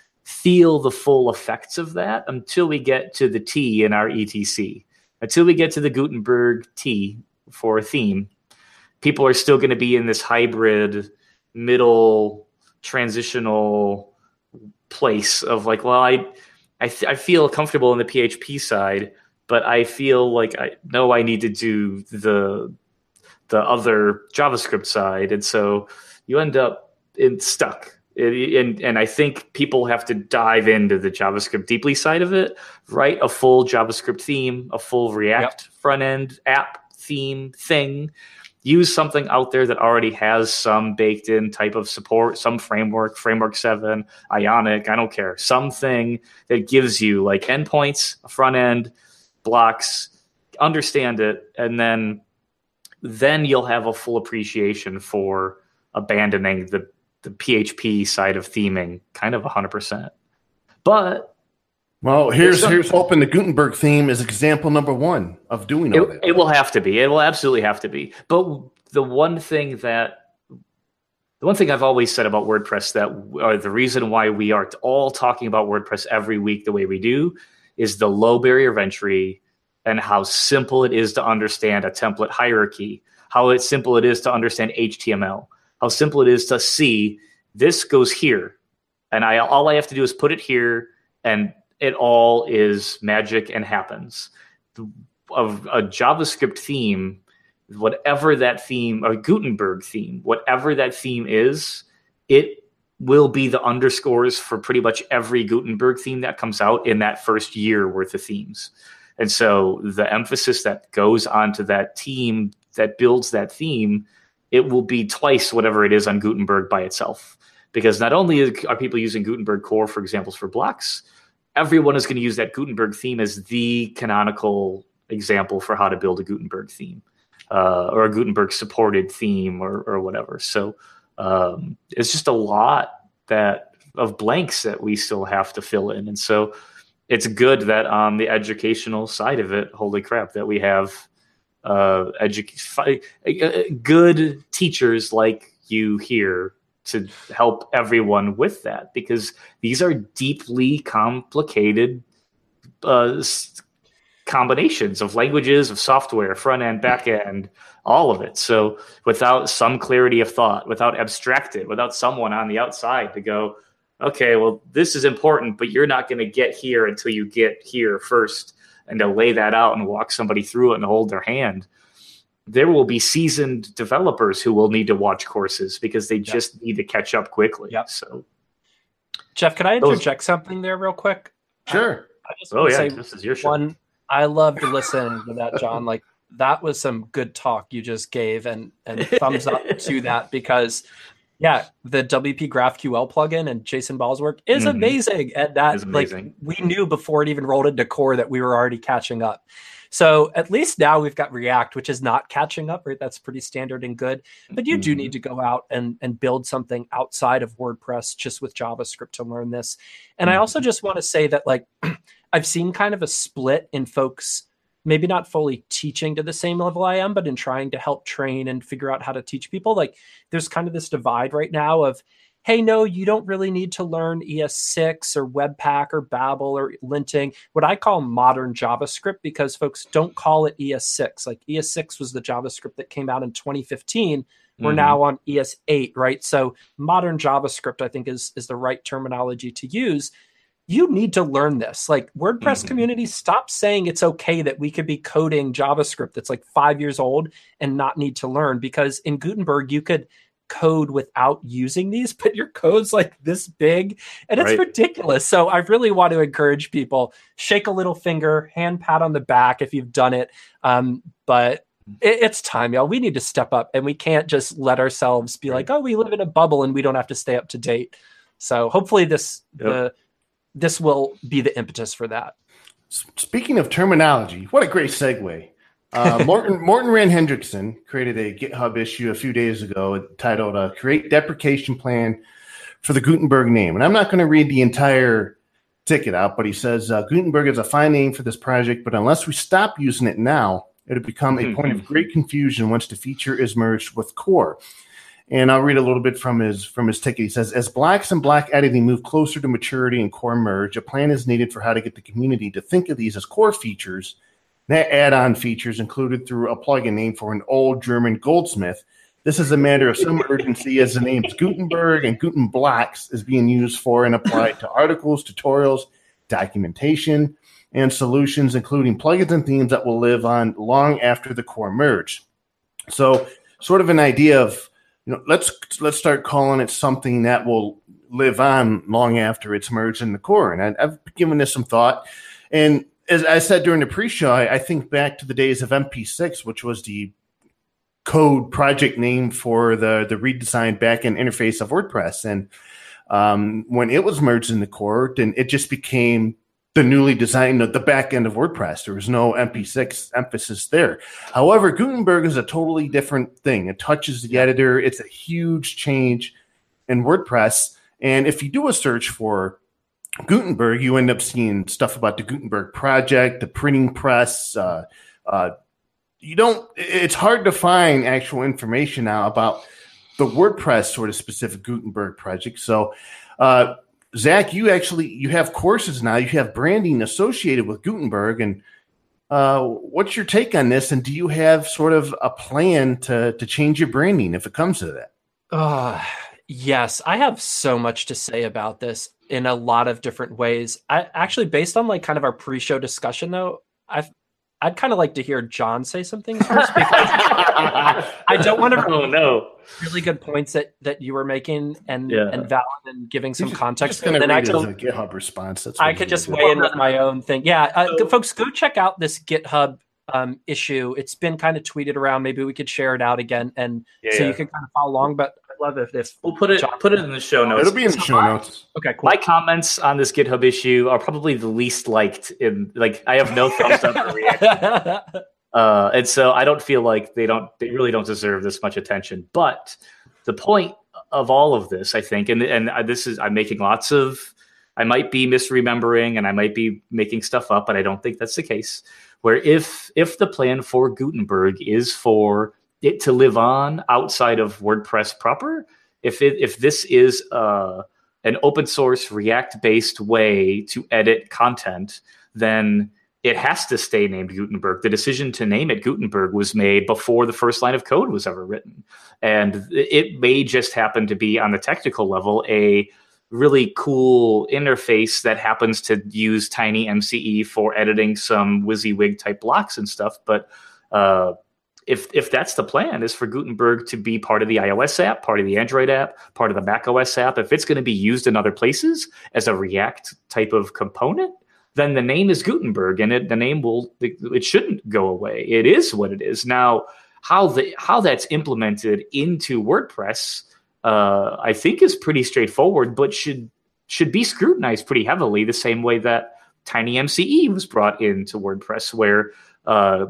Speaker 2: feel the full effects of that until we get to the T in our E T C. Until we get to the Gutenberg T for a theme, people are still going to be in this hybrid middle transitional place of like, well, I I, th- I feel comfortable in the P H P side, but I feel like I know I need to do the the other JavaScript side. And so you end up in stuck. It, and, and I think people have to dive into the JavaScript deeply side of it, write a full JavaScript theme, a full React yep. front end app theme thing, use something out there that already has some baked in type of support, some framework, framework seven, Ionic, I don't care, something that gives you like endpoints, a front end, blocks, understand it, and then then you'll have a full appreciation for abandoning the, the P H P side of theming kind of one hundred percent. But
Speaker 1: well, here's some, here's hoping the Gutenberg theme is example number one of doing all
Speaker 2: it,
Speaker 1: that.
Speaker 2: It will have to be. It will absolutely have to be. But the one thing that The one thing I've always said about WordPress that or the reason why we are all talking about WordPress every week the way we do is the low barrier of entry and how simple it is to understand a template hierarchy, how it's simple it is to understand H T M L, how simple it is to see this goes here. And I all I have to do is put it here and it all is magic and happens. Of a JavaScript theme, whatever that theme, or Gutenberg theme, whatever that theme is, it will be the underscores for pretty much every Gutenberg theme that comes out in that first year worth of themes. And so the emphasis that goes onto that team that builds that theme, it will be twice whatever it is on Gutenberg by itself. Because not only are people using Gutenberg core for examples for blocks, everyone is going to use that Gutenberg theme as the canonical example for how to build a Gutenberg theme. Uh, or a Gutenberg supported theme or, or whatever. So um, it's just a lot that of blanks that we still have to fill in. And so it's good that on the educational side of it, holy crap, that we have uh, edu- good teachers like you here to help everyone with that, because these are deeply complicated uh combinations of languages, of software, front end, back end, all of it. So without some clarity of thought, without abstracted, without someone on the outside to go, okay, well, this is important, but you're not going to get here until you get here first, and to lay that out and walk somebody through it and hold their hand, there will be seasoned developers who will need to watch courses because they yep. just need to catch up quickly.
Speaker 3: Yep.
Speaker 2: So,
Speaker 3: Jeff, can I interject Those... something there real quick?
Speaker 1: Sure.
Speaker 2: I, I just oh, yeah, this is your show.
Speaker 3: One, I love to listen to that, John. Like, that was some good talk you just gave, and and thumbs up to that, because yeah, the W P GraphQL plugin and Jason Ball's work is mm-hmm. amazing. And that
Speaker 2: amazing.
Speaker 3: Like we knew before it even rolled into core that we were already catching up. So at least now we've got React, which is not catching up, right? That's pretty standard and good. But you mm-hmm. do need to go out and, and build something outside of WordPress just with JavaScript to learn this. And mm-hmm. I also just want to say that, like, I've seen kind of a split in folks, maybe not fully teaching to the same level I am, but in trying to help train and figure out how to teach people. Like, there's kind of this divide right now of, hey, no, you don't really need to learn E S six or Webpack or Babel or linting, what I call modern JavaScript, because folks don't call it E S six. Like, E S six was the JavaScript that came out in twenty fifteen. We're mm-hmm. now on E S eight, right? So modern JavaScript, I think, is, is the right terminology to use. You need to learn this. Like, WordPress mm-hmm. community, stop saying it's okay that we could be coding JavaScript that's like five years old and not need to learn, because in Gutenberg, you could code without using these, but your code's like this big and it's right. ridiculous. So I really want to encourage people, shake a little finger, hand pat on the back if you've done it. Um, but it, it's time, y'all. We need to step up, and we can't just let ourselves be right. like, oh, we live in a bubble and we don't have to stay up to date. So hopefully this, yep. the, this will be the impetus for that.
Speaker 1: Speaking of terminology, what a great segue. Uh, Morten, Morten Rand Hendrickson created a GitHub issue a few days ago titled uh, Create Deprecation Plan for the Gutenberg Name. And I'm not going to read the entire ticket out, but he says, uh, Gutenberg is a fine name for this project, but unless we stop using it now, it'll become a point of great confusion once the feature is merged with core. And I'll read a little bit from his from his ticket. He says, as blocks and block editing move closer to maturity and core merge, a plan is needed for how to get the community to think of these as core features, not add-on features included through a plugin named for an old German goldsmith. This is a matter of some urgency, as the names Gutenberg and Gutenblocks is being used for and applied to articles, tutorials, documentation, and solutions, including plugins and themes that will live on long after the core merge. So sort of an idea of, you know, let's let's start calling it something that will live on long after it's merged in the core. And I, I've given this some thought. And as I said during the pre-show, I, I think back to the days of M P six, which was the code project name for the, the redesigned backend interface of WordPress. And um, when it was merged in the core, then it just became the newly designed, the back end of WordPress. There was no M P six emphasis there. However, Gutenberg is a totally different thing. It touches the editor. It's a huge change in WordPress. And if you do a search for Gutenberg, you end up seeing stuff about the Gutenberg project, the printing press. Uh, uh, you don't. It's hard to find actual information now about the WordPress sort of specific Gutenberg project. So, uh, Zach, you actually you have courses now. You have branding associated with Gutenberg, and uh, what's your take on this? And do you have sort of a plan to to change your branding if it comes to that?
Speaker 3: Uh, yes, I have so much to say about this in a lot of different ways. I actually, based on like kind of our pre-show discussion, though, I've I'd kind of like to hear John say some things first, because I don't want to.
Speaker 2: Oh no!
Speaker 3: Really good points that, that you were making and
Speaker 2: yeah.
Speaker 3: and valid and giving some
Speaker 1: just,
Speaker 3: context.
Speaker 1: And
Speaker 3: then
Speaker 1: I
Speaker 3: can,
Speaker 1: a GitHub response. That's
Speaker 3: I could just weigh in with my own thing. Yeah, uh,
Speaker 2: so,
Speaker 3: folks, go check out this GitHub um, issue. It's been kind of tweeted around. Maybe we could share it out again, and
Speaker 2: yeah,
Speaker 3: so
Speaker 2: yeah.
Speaker 3: you can kind of follow along. But I'd love if this.
Speaker 2: We'll put it
Speaker 3: John,
Speaker 2: put it in the show notes.
Speaker 1: It'll be in the show notes.
Speaker 3: Okay, cool.
Speaker 2: My comments on this GitHub issue are probably the least liked. In like, I have no thumbs up or reaction. Uh, and so I don't feel like they don't, they really don't deserve this much attention. But the point of all of this, I think, and and this is, I'm making lots of, I might be misremembering and I might be making stuff up, but I don't think that's the case. Where if if the plan for Gutenberg is for it to live on outside of WordPress proper, if it if this is uh, an open source React based way to edit content, then it has to stay named Gutenberg. The decision to name it Gutenberg was made before the first line of code was ever written. And it may just happen to be, on the technical level, a really cool interface that happens to use TinyMCE for editing some WYSIWYG type blocks and stuff. But uh, if if that's the plan, is for Gutenberg to be part of the iOS app, part of the Android app, part of the macOS app, if it's going to be used in other places as a React type of component, then the name is Gutenberg, and it, the name will, it shouldn't go away. It is what it is. Now, how the how that's implemented into WordPress, uh, I think is pretty straightforward, but should should be scrutinized pretty heavily, the same way that TinyMCE was brought into WordPress, where uh,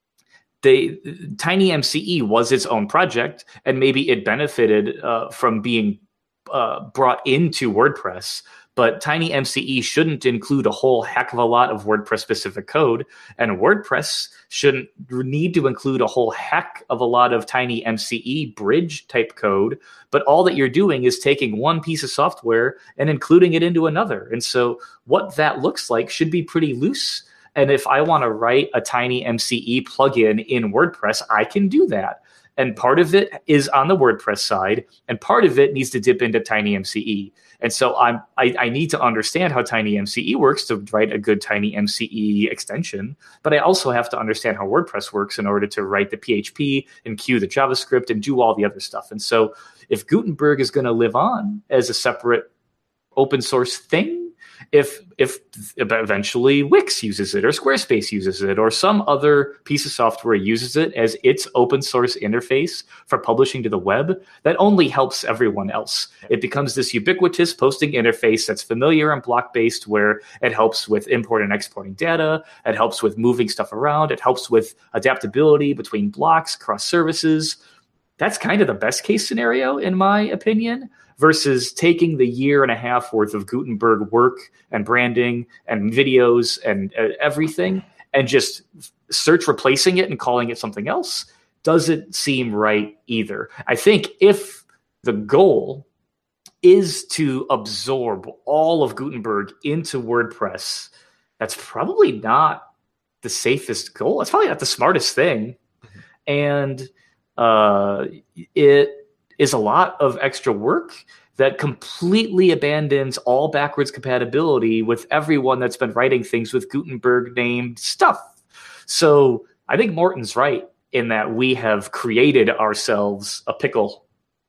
Speaker 2: they TinyMCE was its own project, and maybe it benefited uh, from being uh, brought into WordPress. But TinyMCE shouldn't include a whole heck of a lot of WordPress-specific code, and WordPress shouldn't need to include a whole heck of a lot of TinyMCE bridge-type code. But all that you're doing is taking one piece of software and including it into another. And so what that looks like should be pretty loose. And if I want to write a TinyMCE plugin in WordPress, I can do that. And part of it is on the WordPress side, and part of it needs to dip into TinyMCE. And so I'm, I, I need to understand how TinyMCE works to write a good TinyMCE extension, but I also have to understand how WordPress works in order to write the P H P and queue the JavaScript and do all the other stuff. And so if Gutenberg is going to live on as a separate open source thing, if if eventually Wix uses it or Squarespace uses it or some other piece of software uses it as its open source interface for publishing to the web, that only helps everyone else. It becomes this ubiquitous posting interface that's familiar and block-based, where it helps with importing and exporting data, it helps with moving stuff around, it helps with adaptability between blocks, across services. That's kind of the best case scenario, in my opinion, versus taking the year and a half worth of Gutenberg work and branding and videos and uh, everything and just search replacing it and calling it something else doesn't seem right either. I think if the goal is to absorb all of Gutenberg into WordPress, that's probably not the safest goal. It's probably not the smartest thing. Mm-hmm. And uh, it is a lot of extra work that completely abandons all backwards compatibility with everyone that's been writing things with Gutenberg named stuff. So I think Morton's right in that we have created ourselves a pickle.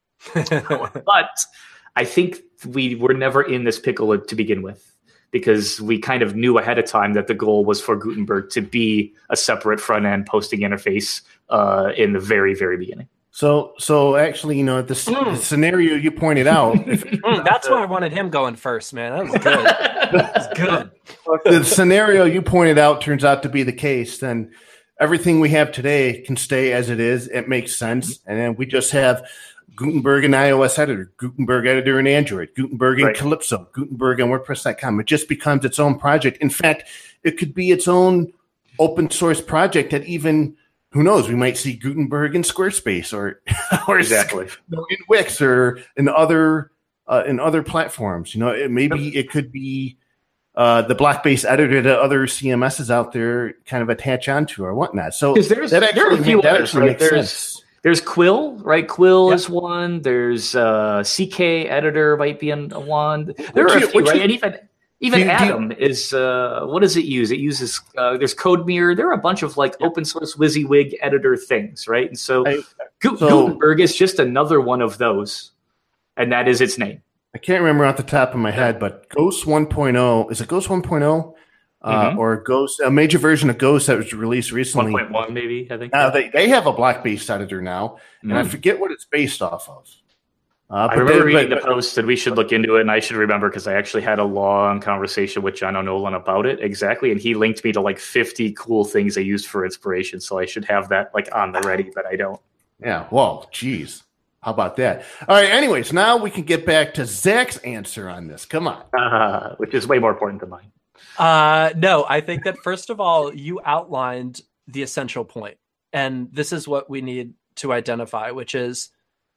Speaker 2: But I think we were never in this pickle to begin with, because we kind of knew ahead of time that the goal was for Gutenberg to be a separate front-end posting interface uh, in the very, very beginning.
Speaker 1: So, so actually, you know, the, mm. the scenario you pointed out. If,
Speaker 3: mm, that's why I wanted him going first, man. That was good. That was good.
Speaker 1: The scenario you pointed out turns out to be the case. Then everything we have today can stay as it is. It makes sense. And then we just have Gutenberg and iOS editor, Gutenberg editor and Android, Gutenberg and right. Calypso, Gutenberg and WordPress dot com. It just becomes its own project. In fact, it could be its own open source project that even who knows? We might see Gutenberg in Squarespace or or
Speaker 2: exactly
Speaker 1: in Wix or in other uh, in other platforms. You know, it, maybe it could be uh, the block base editor that other C M Ss out there kind of attach onto or whatnot. So
Speaker 2: there's,
Speaker 1: that actually,
Speaker 2: there are a few
Speaker 1: that
Speaker 2: others,
Speaker 1: actually
Speaker 2: right?
Speaker 1: makes
Speaker 2: There's
Speaker 1: sense.
Speaker 2: there's Quill, right? Quill
Speaker 1: Yeah.
Speaker 2: is one. There's uh, C K editor might be in one. There
Speaker 1: Which
Speaker 2: are
Speaker 1: you-
Speaker 2: a few,
Speaker 1: which
Speaker 2: right?
Speaker 1: you-
Speaker 2: And even even
Speaker 1: do you- do you-
Speaker 2: Atom is uh, what does it use? It uses uh, there's CodeMirror. There are a bunch of like open source WYSIWYG editor things, right? And so,
Speaker 1: I-
Speaker 2: Gu-
Speaker 1: so-
Speaker 2: Gutenberg is just another one of those, and that is its name.
Speaker 1: I can't remember off the top of my head, but Ghost one point oh, is it Ghost one point oh? Uh,
Speaker 2: Mhm.
Speaker 1: or Ghost, a major version of Ghost that was released
Speaker 2: One
Speaker 1: recently.
Speaker 2: point one, maybe I think.
Speaker 1: Uh, they, they have a block-based editor now, and I
Speaker 2: Mm.
Speaker 1: forget what it's based off of. Uh,
Speaker 2: I
Speaker 1: but
Speaker 2: remember
Speaker 1: they-
Speaker 2: reading
Speaker 1: but-
Speaker 2: the post, and we should look into it. And I should remember because I actually had a long conversation with John O'Nolan about it exactly, and he linked me to like fifty cool things they used for inspiration. So I should have that like on the ready, but I don't.
Speaker 1: Yeah, well, geez. How about that? All right, anyways, now we can get back to Zach's answer on this. Come on.
Speaker 2: Uh, which is way more important than mine.
Speaker 3: Uh, no, I think that first of all, you outlined the essential point, and this is what we need to identify, which is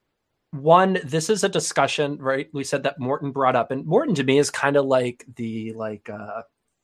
Speaker 3: one, this is a discussion, right? We said that Morton brought up, and Morton to me is kind of like the like uh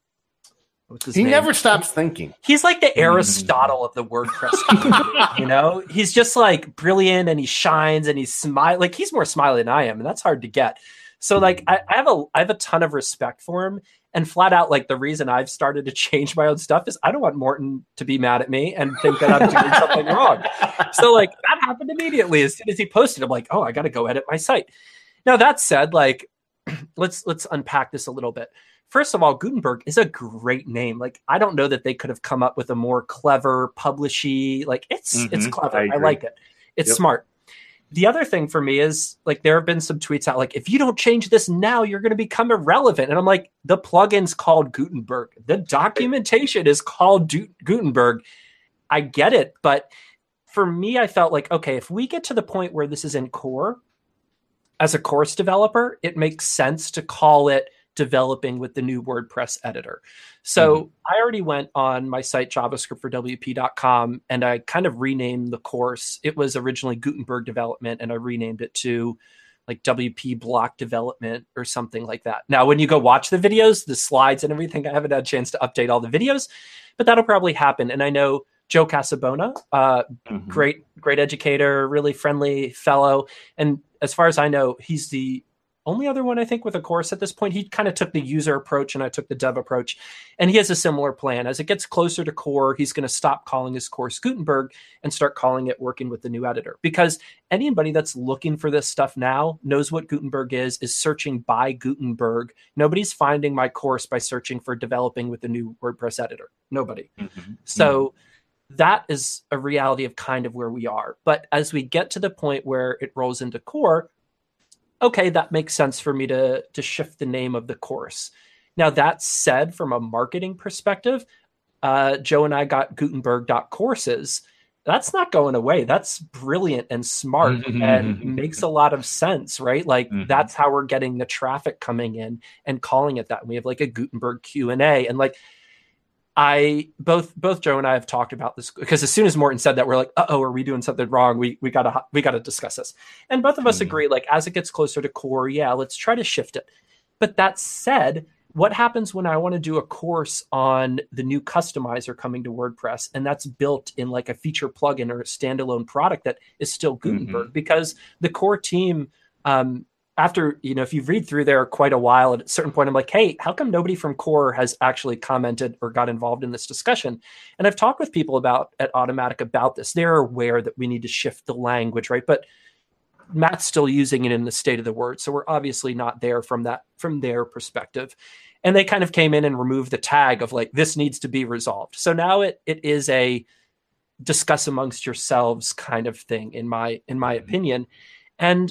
Speaker 3: what's his
Speaker 1: He
Speaker 3: name?
Speaker 1: never stops thinking.
Speaker 3: He's like the Aristotle of the WordPress community, you know? He's just like brilliant and he shines and he's smile like he's more smiley than I am, and that's hard to get. So like I, I have a I have a ton of respect for him, and flat out like the reason I've started to change my own stuff is I don't want Morton to be mad at me and think that I'm doing something wrong. So like that happened immediately as soon as he posted. I'm like, oh, I got to go edit my site. Now that said, like let's let's unpack this a little bit. First of all, Gutenberg is a great name. Like I don't know that they could have come up with a more clever, publishy. Like it's
Speaker 2: Mhm,
Speaker 3: it's clever.
Speaker 2: I
Speaker 3: I,
Speaker 2: agree.
Speaker 3: like it. It's
Speaker 2: Yep.
Speaker 3: smart. The other thing for me is like there have been some tweets out like if you don't change this now, you're going to become irrelevant. And I'm like, the plugin's called Gutenberg. The documentation is called Du- Gutenberg. I get it, but for me, I felt like okay, if we get to the point where this is in core, as a course developer, it makes sense to call it developing with the new WordPress editor. So mm-hmm. I already went on my site, JavaScript for W P dot com, and I kind of renamed the course. It was originally Gutenberg Development, and I renamed it to like W P Block Development or something like that. Now, when you go watch the videos, the slides and everything, I haven't had a chance to update all the videos, but that'll probably happen. And I know Joe Casabona, uh, mm-hmm. great, great educator, really friendly fellow. And as far as I know, he's the only other one, I think, with a course at this point. He kind of took the user approach and I took the dev approach. And he has a similar plan. As it gets closer to core, he's going to stop calling his course Gutenberg and start calling it working with the new editor. Because anybody that's looking for this stuff now knows what Gutenberg is, is searching by Gutenberg. Nobody's finding my course by searching for developing with the new WordPress editor. Nobody. Mm-hmm. So mm-hmm. that is a reality of kind of where we are. But as we get to the point where it rolls into core, okay, that makes sense for me to, to shift the name of the course. Now, that said, from a marketing perspective, uh, Joe and I got Gutenberg dot courses. That's not going away. That's brilliant and smart mm-hmm. and makes a lot of sense, right? Like mm-hmm. that's how we're getting the traffic coming in and calling it that. And we have like a Gutenberg Q and A, and like I both both Joe and I have talked about this because as soon as Morton said that, we're like, uh oh, are we doing something wrong? We we gotta we gotta discuss this. And both of us mm-hmm. agree, like as it gets closer to core, yeah, let's try to shift it. But that said, what happens when I want to do a course on the new customizer coming to WordPress, and that's built in like a feature plugin or a standalone product that is still Gutenberg? Mm-hmm. Because the core team, um, after, you know, if you read through there quite a while, at a certain point, I'm like, hey, how come nobody from core has actually commented or got involved in this discussion? And I've talked with people about at Automattic about this. They're aware that we need to shift the language, right? But Matt's still using it in the state of the word. So we're obviously not there from that, from their perspective. And they kind of came in and removed the tag of like, this needs to be resolved. So now it it is a discuss amongst yourselves kind of thing, in my in my mm-hmm. opinion. And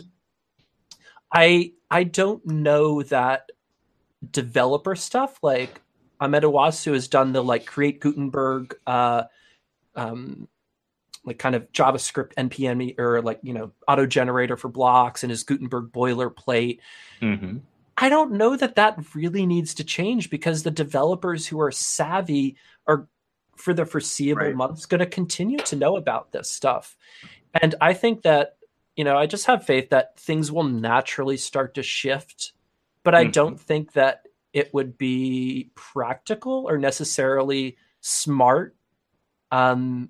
Speaker 3: I I don't know that developer stuff, like Ahmed Awasu has done the like create Gutenberg, uh, um, like kind of JavaScript N P M or like, you know, auto generator for blocks and his Gutenberg boilerplate. Mm-hmm. I don't know that that really needs to change because the developers who are savvy are for the foreseeable
Speaker 2: Right.
Speaker 3: months going to continue to know about this stuff. And I think that, you know, I just have faith that things will naturally start to shift, but I
Speaker 2: Mhm.
Speaker 3: don't think that it would be practical or necessarily smart um,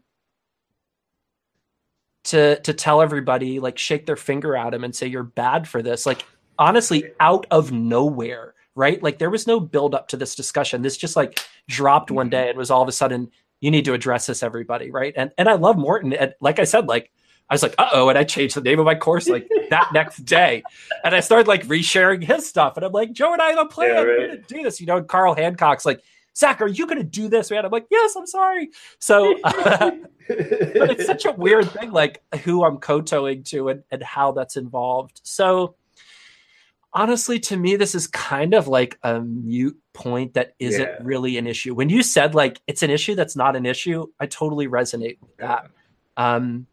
Speaker 3: to to tell everybody, like, shake their finger at him and say you're bad for this. Like, honestly, out of nowhere, right? Like, there was no build up to this discussion. This just like dropped one day and was all of a sudden, you need to address this, everybody, right? And and I love Morton. And like I said, like I was like, uh oh, and I changed the name of my course like that next day, and I started like resharing his stuff, and I'm like, Joe and I have a plan.
Speaker 2: Yeah, right.
Speaker 3: We're gonna do this, you know. And Carl Hancock's like, Zach, are you gonna do this, man? I'm like, yes, I'm sorry. So, uh, but it's such a weird thing, like who I'm kowtowing to and, and how that's involved. So, honestly, to me, this is kind of like a mute point that isn't
Speaker 2: Yeah.
Speaker 3: really an issue. When you said like it's an issue that's not an issue, I totally resonate with that. Um,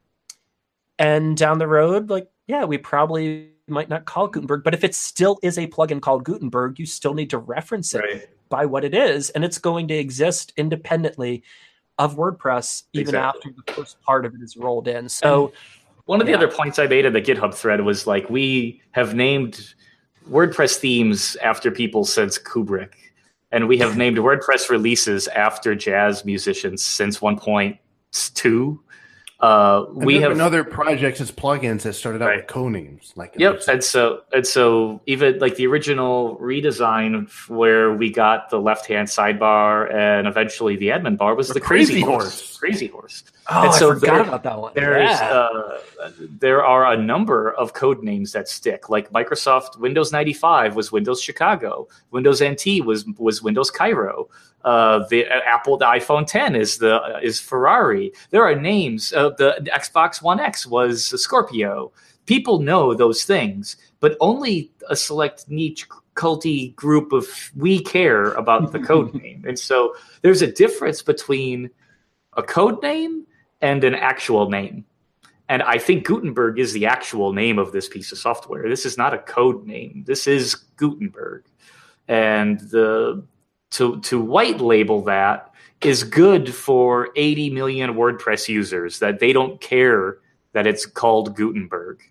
Speaker 3: and down the road, like, yeah, we probably might not call it Gutenberg, but if it still is a plugin called Gutenberg, you still need to reference it
Speaker 2: Right.
Speaker 3: by what it is, and it's going to exist independently of WordPress even
Speaker 2: Exactly.
Speaker 3: after the first part of it is rolled in. So
Speaker 2: One of the
Speaker 3: Yeah.
Speaker 2: other points I made in the GitHub thread was like, we have named WordPress themes after people since Kubrick, and we have named WordPress releases after jazz musicians since one point two. Uh,
Speaker 1: And
Speaker 2: we
Speaker 1: there
Speaker 2: have
Speaker 1: been other projects as plugins that started out
Speaker 2: Right.
Speaker 1: with codenames. Like
Speaker 2: Yep, and so and so even like the original redesign f- where we got the left-hand sidebar and eventually the admin bar was
Speaker 1: The
Speaker 2: the Crazy,
Speaker 1: Crazy
Speaker 2: Horse.
Speaker 1: Horse.
Speaker 2: Crazy Horse.
Speaker 3: oh,
Speaker 2: And
Speaker 3: I
Speaker 2: so
Speaker 3: forgot
Speaker 2: there-
Speaker 3: about that one.
Speaker 2: There's
Speaker 3: Yeah.
Speaker 2: uh, there are a number of code names that stick. Like Microsoft Windows ninety-five was Windows Chicago. Windows N T was was Windows Cairo. Uh, the uh, Apple the iPhone ten is the uh, is Ferrari. There are names. Uh, the, the Xbox One X was Scorpio. People know those things, but only a select niche culty group of we care about the code name. And so there's a difference between a code name and an actual name. And I think Gutenberg is the actual name of this piece of software. This is not a code name. This is Gutenberg. And the to to white label that is good for eighty million WordPress users, that they don't care that it's called Gutenberg.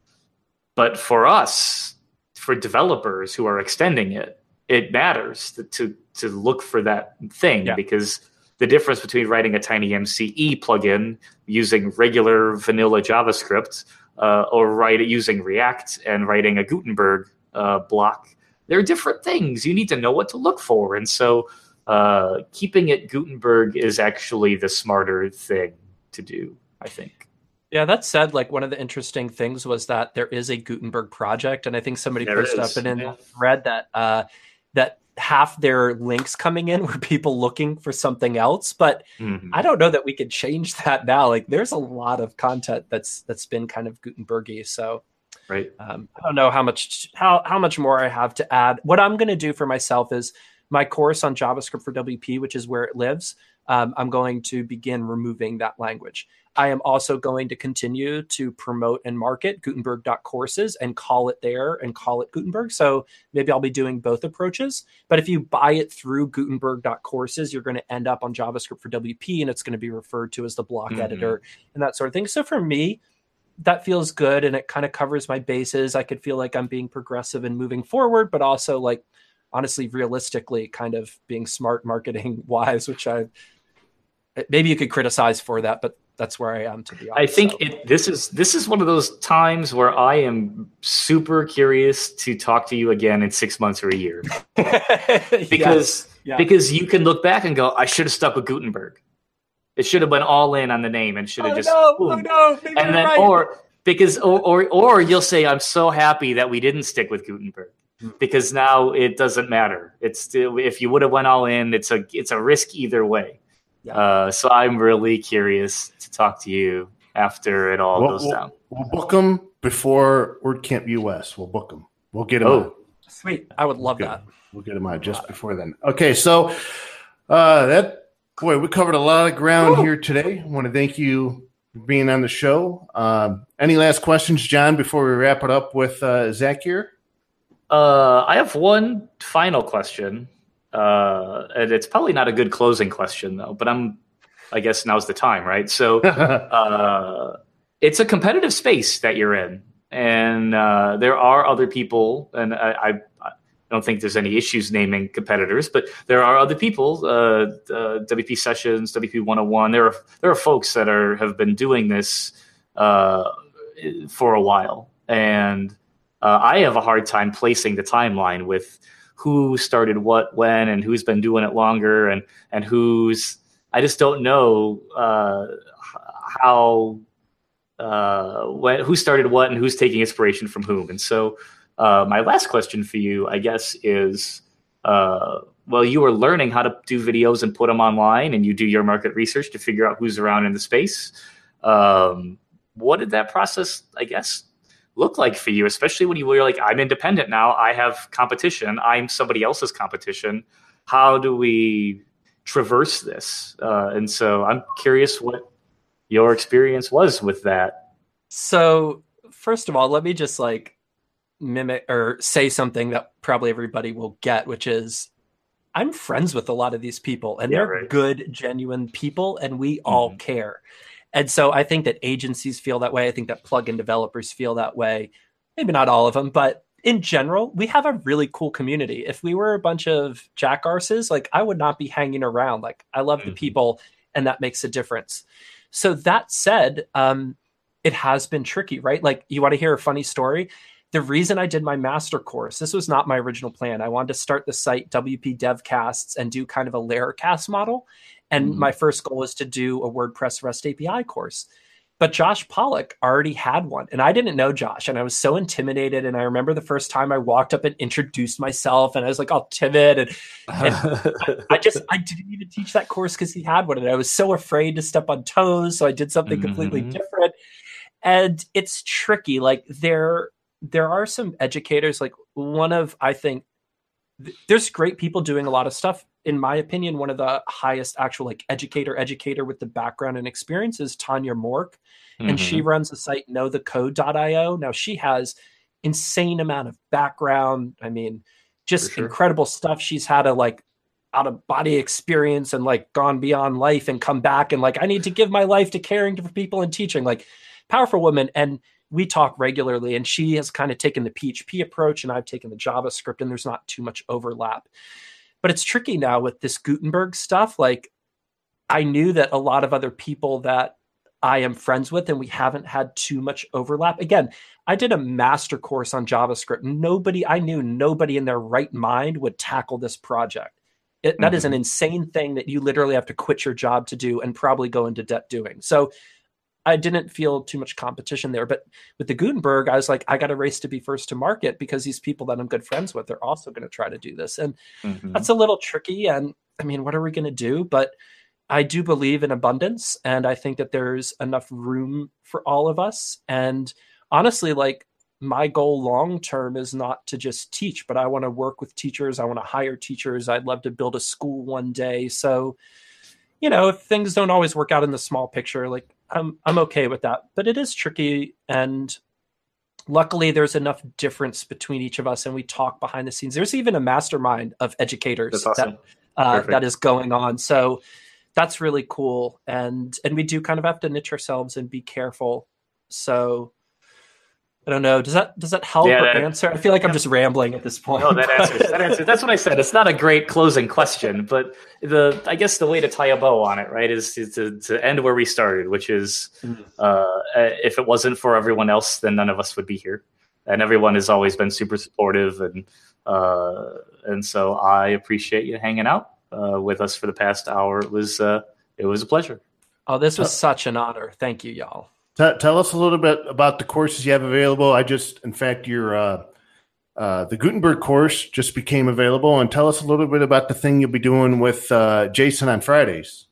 Speaker 2: But for us, for developers who are extending it, it matters to to, to look for that thing,
Speaker 3: Yeah.
Speaker 2: because the difference between writing a tiny M C E plugin using regular vanilla JavaScript uh, or write it using React and writing a Gutenberg uh, block, they're different things. You need to know what to look for. And so uh, keeping it Gutenberg is actually the smarter thing to do, I think.
Speaker 3: Yeah, that said, like one of the interesting things was that there is a Gutenberg project, and I think somebody
Speaker 2: There
Speaker 3: posted
Speaker 2: is,
Speaker 3: up in
Speaker 2: yeah.
Speaker 3: a thread that uh, that half their links coming in were people looking for something else. But
Speaker 2: Mhm.
Speaker 3: I don't know that we could change that now. Like, there's a lot of content that's that's been kind of Gutenberg-y. So
Speaker 2: Right.
Speaker 3: um, I don't know how much how how much more I have to add. What I'm going to do for myself is my course on JavaScript for W P, which is where it lives. Um, I'm going to begin removing that language. I am also going to continue to promote and market Gutenberg.courses and call it there and call it Gutenberg. So maybe I'll be doing both approaches. But if you buy it through Gutenberg.courses, you're going to end up on JavaScript for W P, and it's going to be referred to as the block
Speaker 2: Mhm.
Speaker 3: editor and that sort of thing. So for me, that feels good, and it kind of covers my bases. I could feel like I'm being progressive and moving forward, but also, like, honestly, realistically, kind of being smart marketing wise, which I maybe you could criticize for that, but that's where I am, to be honest.
Speaker 2: I think
Speaker 3: So,
Speaker 2: it, this is this is one of those times where I am super curious to talk to you again in six months or a year, because
Speaker 3: Yes. Yeah.
Speaker 2: because you can look back and go, I should have stuck with Gutenberg. It should have been all in on the name and should have
Speaker 3: oh,
Speaker 2: just
Speaker 3: no,
Speaker 2: boom.
Speaker 3: oh no, maybe
Speaker 2: and
Speaker 3: you're
Speaker 2: then
Speaker 3: right.
Speaker 2: or because or, or or you'll say, I'm so happy that we didn't stick with Gutenberg, because now it doesn't matter. It's still, if you would have went all in, it's a it's a risk either way.
Speaker 3: Yeah.
Speaker 2: Uh, so I'm really curious to talk to you after it all
Speaker 1: We'll,
Speaker 2: goes
Speaker 1: we'll,
Speaker 2: down.
Speaker 1: we'll book them before WordCamp U S. We'll book them. We'll get them.
Speaker 2: Oh.
Speaker 3: Sweet. I would love
Speaker 1: Good.
Speaker 3: that.
Speaker 1: We'll get them out just before then. Okay, so uh, that boy, we covered a lot of ground
Speaker 3: Woo.
Speaker 1: here today. I want to thank you for being on the show. Um, any last questions, John, before we wrap it up with uh, Zach here?
Speaker 2: Uh, I have one final question, uh, and it's probably not a good closing question though. But I'm I guess now's the time, right? So uh, it's a competitive space that you're in. And uh, there are other people, and I, I, I don't think there's any issues naming competitors, but there are other people, uh, uh, W P Sessions, W P one oh one. There are there are folks that are have been doing this uh, for a while, and uh, I have a hard time placing the timeline with who started what when and who's been doing it longer, and and who's I just don't know uh, how. Uh, when, who started what and who's taking inspiration from whom. And so uh, my last question for you, I guess, is, uh, well, you were learning how to do videos and put them online, and you do your market research to figure out who's around in the space. Um, what did that process, I guess, look like for you, especially when you were like, I'm independent now, I have competition, I'm somebody else's competition. How do we traverse this? Uh, and so I'm curious what your experience was with that.
Speaker 3: So first of all, let me just like mimic or say something that probably everybody will get, which is I'm friends with a lot of these people, and yeah, they're right. good, genuine people, and we mm-hmm. all care. And so I think that agencies feel that way. I think that plugin developers feel that way. Maybe not all of them, but in general, we have a really cool community. If we were a bunch of jackarses, like I would not be hanging around. Like I love mm-hmm. the people, and that makes a difference. So that said, um, it has been tricky, right? Like, you want to hear a funny story? The reason I did my master course, this was not my original plan. I wanted to start the site W P Devcasts and do kind of a Laracast model. And mm-hmm. my first goal was to do a WordPress REST A P I course. But Josh Pollock already had one, and I didn't know Josh, and I was so intimidated. And I remember the first time I walked up and introduced myself, and I was like all timid, and, and I, I just I didn't even teach that course because he had one, and I was so afraid to step on toes, so I did something mm-hmm. completely different. And it's tricky. Like there there are some educators, like one of I think th- there's great people doing a lot of stuff. In my opinion, one of the highest actual like educator educator with the background and experience is Tanya Mork. Mm-hmm. And she runs the site know the code dot io. Now she has insane amount of background. I mean, just sure. incredible stuff. She's had a like out of body experience and like gone beyond life and come back and like, I need to give my life to caring for people and teaching, like powerful woman. And we talk regularly, and she has kind of taken the P H P approach, and I've taken the JavaScript, and there's not too much overlap. But it's tricky now with this Gutenberg stuff. Like I knew that a lot of other people that I am friends with, and we haven't had too much overlap. Again, I did a master course on JavaScript. Nobody, I knew nobody in their right mind would tackle this project. It, that mm-hmm. is an insane thing that you literally have to quit your job to do and probably go into debt doing. So I didn't feel too much competition there. But with the Gutenberg, I was like, I got a race to be first to market because these people that I'm good friends with are also going to try to do this. And mm-hmm. that's a little tricky. And I mean, what are we going to do? But I do believe in abundance. And I think that there's enough room for all of us. And honestly, like my goal long-term is not to just teach, but I want to work with teachers. I want to hire teachers. I'd love to build a school one day. So, you know, if things don't always work out in the small picture, like I'm I'm okay with that, but it is tricky. And luckily there's enough difference between each of us, and we talk behind the scenes. There's even a mastermind of educators that's awesome. that uh, that is going on. So that's really cool. And and we do kind of have to niche ourselves and be careful. So I don't know. Does that does that help yeah, or that, answer? I feel like I'm just rambling at this point.
Speaker 2: No, that answers. That answers. That's what I said. It's not a great closing question, but the I guess the way to tie a bow on it, right, is to to end where we started, which is uh, if it wasn't for everyone else, then none of us would be here, and everyone has always been super supportive, and uh, and so I appreciate you hanging out uh, with us for the past hour. It was uh, it was a pleasure.
Speaker 3: Oh, this was uh, such an honor. Thank you, y'all.
Speaker 1: T- tell us a little bit about the courses you have available. I just, in fact, your uh, uh, the Gutenberg course just became available, and tell us a little bit about the thing you'll be doing with uh, Jason on Fridays.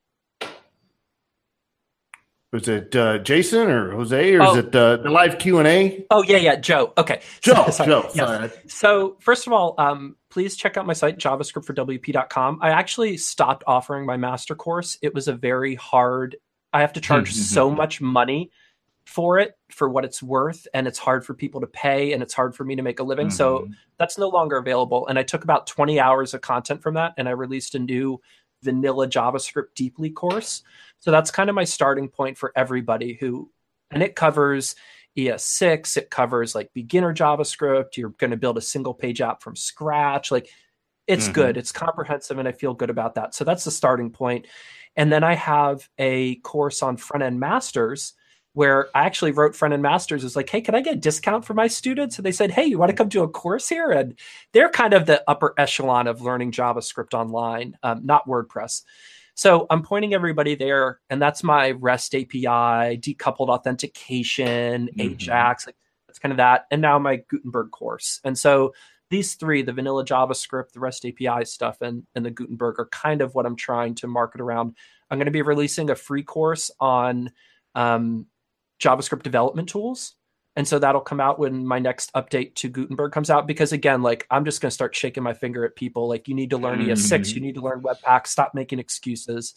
Speaker 1: Was it uh, Jason or Jose, or oh. is it uh, the live Q and A?
Speaker 3: Oh yeah, yeah, Joe. Okay,
Speaker 1: Joe.
Speaker 3: Sorry.
Speaker 1: Joe.
Speaker 3: Yes.
Speaker 1: Sorry.
Speaker 3: So first of all, um, please check out my site JavaScript for W P dot com. I actually stopped offering my master course. It was a very hard. I have to charge so much money for it, for what it's worth, and it's hard for people to pay, and it's hard for me to make a living. Mm-hmm. So that's no longer available. And I took about twenty hours of content from that, and I released a new vanilla JavaScript deeply course. So that's kind of my starting point for everybody who, and it covers E S six, it covers like beginner JavaScript. You're going to build a single page app from scratch. Like it's mm-hmm. good. It's comprehensive and I feel good about that. So that's the starting point. And then I have a course on front-end masters where I actually wrote front-end masters. Is like, hey, can I get a discount for my students? And they said, hey, you want to come to a course here? And they're kind of the upper echelon of learning JavaScript online, um, not WordPress. So I'm pointing everybody there, and that's my REST A P I, decoupled authentication, mm-hmm. Ajax, like that's kind of that. And now my Gutenberg course. And so these three, the vanilla JavaScript, the REST A P I stuff, and, and the Gutenberg are kind of what I'm trying to market around. I'm going to be releasing a free course on um, JavaScript development tools. And so that'll come out when my next update to Gutenberg comes out, because again, like I'm just going to start shaking my finger at people. Like you need to learn mm-hmm. E S six, you need to learn Webpack, stop making excuses.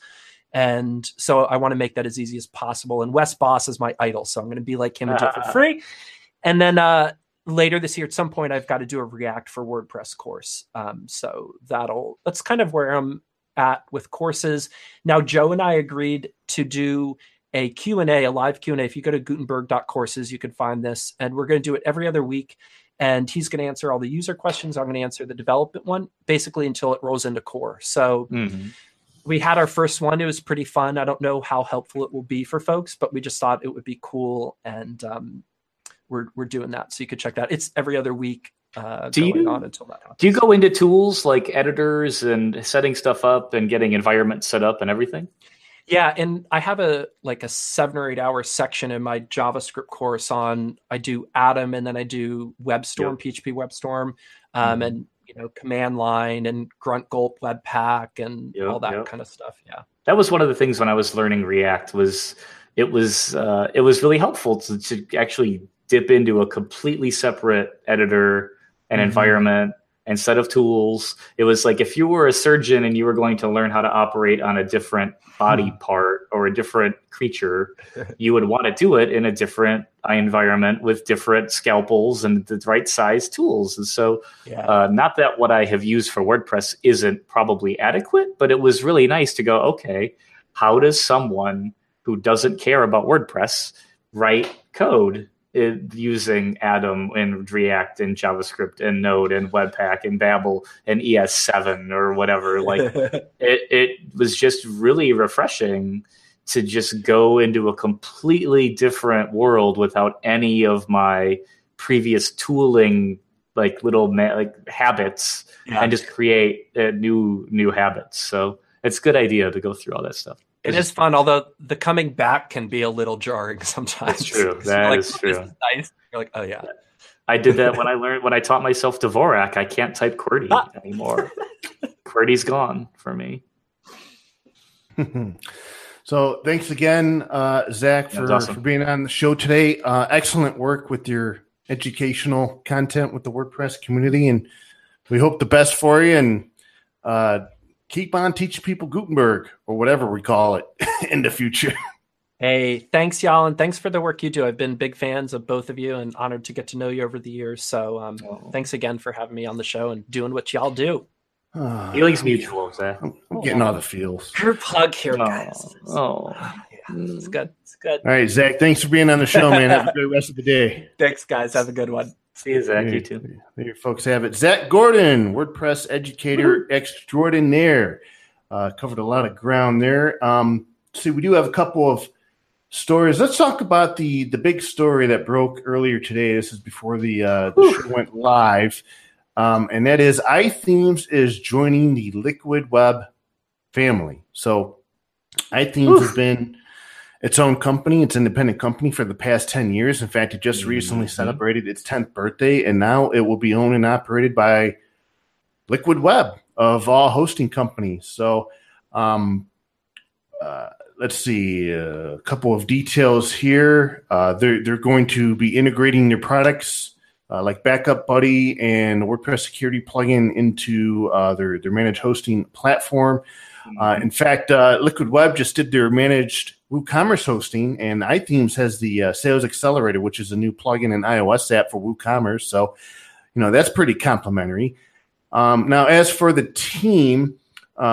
Speaker 3: And so I want to make that as easy as possible. And Wes Boss is my idol. So I'm going to be like him and do it for free. And then uh, later this year, at some point, I've got to do a React for WordPress course. Um, so that'll, that's kind of where I'm at with courses. Now, Joe and I agreed to do a Q and A, a live Q and A. If you go to gutenberg dot courses, you can find this. And we're going to do it every other week. And he's going to answer all the user questions. I'm going to answer the development one, basically until it rolls into core. So mm-hmm. we had our first one. It was pretty fun. I don't know how helpful it will be for folks, but we just thought it would be cool. And um, we're we're doing that. So you could check that. It's every other week uh,
Speaker 2: do
Speaker 3: going
Speaker 2: you,
Speaker 3: on until that happens.
Speaker 2: Do you go into tools like editors and setting stuff up and getting environments set up and everything?
Speaker 3: Yeah, and I have a like a seven or eight hour section in my JavaScript course on, I do Atom and then I do WebStorm, yep. P H P WebStorm, um, mm-hmm. and you know command line and grunt gulp Webpack and yep, all that yep. kind of stuff. Yeah,
Speaker 2: that was one of the things when I was learning React was it was uh, it was really helpful to, to actually dip into a completely separate editor and mm-hmm. environment and set of tools. It was like if you were a surgeon and you were going to learn how to operate on a different body part or a different creature, you would want to do it in a different environment with different scalpels and the right size tools. And so yeah. uh, not that what I have used for WordPress isn't probably adequate, but it was really nice to go, okay, how does someone who doesn't care about WordPress write code It, using Atom and React and JavaScript and Node and Webpack and Babel and E S seven or whatever. Like it, it was just really refreshing to just go into a completely different world without any of my previous tooling, like little ma- like habits, yeah. and just create uh, new new habits. So it's a good idea to go through all that stuff.
Speaker 3: It is fun, although the coming back can be a little jarring sometimes.
Speaker 2: That's true. That
Speaker 3: like,
Speaker 2: is true.
Speaker 3: This is nice. You're like, oh yeah.
Speaker 2: I did that when I learned when I taught myself Dvorak. I can't type QWERTY ah. anymore. QWERTY's gone for me.
Speaker 1: So thanks again, uh, Zach, for, awesome. for being on the show today. Uh, excellent work with your educational content with the WordPress community, and we hope the best for you. And uh, keep on teaching people Gutenberg or whatever we call it in the future.
Speaker 3: Hey, thanks, y'all, and thanks for the work you do. I've been big fans of both of you and honored to get to know you over the years. So um, oh. thanks again for having me on the show and doing what y'all do.
Speaker 2: Uh, Feelings mutual, Zach.
Speaker 1: I'm, I'm getting all the feels.
Speaker 3: Group hug here,
Speaker 2: oh.
Speaker 3: guys.
Speaker 2: Oh,
Speaker 3: yeah, it's good. It's good.
Speaker 1: All right, Zach, thanks for being on the show, man. Have a great rest of the day.
Speaker 3: Thanks, guys. Have a good one.
Speaker 2: See you, Zach.
Speaker 1: There,
Speaker 2: you too.
Speaker 1: There you folks have it. Zach Gordon, WordPress educator extraordinaire. Uh, covered a lot of ground there. Um, see, we do have a couple of stories. Let's talk about the the big story that broke earlier today. This is before the, uh, the show went live, um, and that is iThemes is joining the Liquid Web family. So iThemes has been its own company. It's an independent company for the past ten years. In fact, it just mm-hmm. recently celebrated its tenth birthday, and now it will be owned and operated by Liquid Web, of all hosting companies. So um, uh, let's see, uh, a couple of details here. Uh, they're, they're going to be integrating their products uh, like Backup Buddy and the WordPress security plugin into uh, their, their managed hosting platform. Mm-hmm. Uh, in fact, uh, Liquid Web just did their managed WooCommerce hosting, and iThemes has the uh, Sales Accelerator, which is a new plugin and iOS app for WooCommerce. So, you know, that's pretty complimentary. Um, now, as for the team, uh,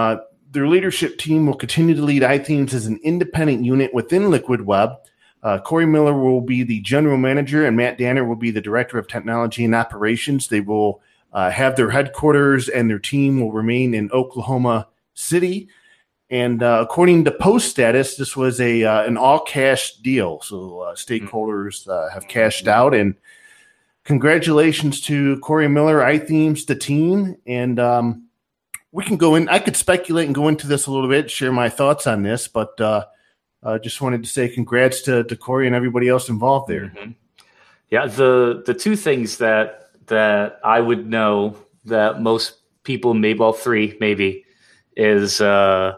Speaker 1: their leadership team will continue to lead iThemes as an independent unit within Liquid Web. Uh, Corey Miller will be the general manager, and Matt Danner will be the director of technology and operations. They will uh, have their headquarters, and their team will remain in Oklahoma City. And uh, according to Post Status, this was a uh, an all-cash deal. So uh, stakeholders uh, have cashed out. And congratulations to Corey Miller, iThemes, the team. And um, we can go in. I could speculate and go into this a little bit, share my thoughts on this, but uh, I uh, just wanted to say congrats to, to Corey and everybody else involved there.
Speaker 2: Mm-hmm. Yeah, the the two things that that I would know that most people, maybe well, three maybe, is uh,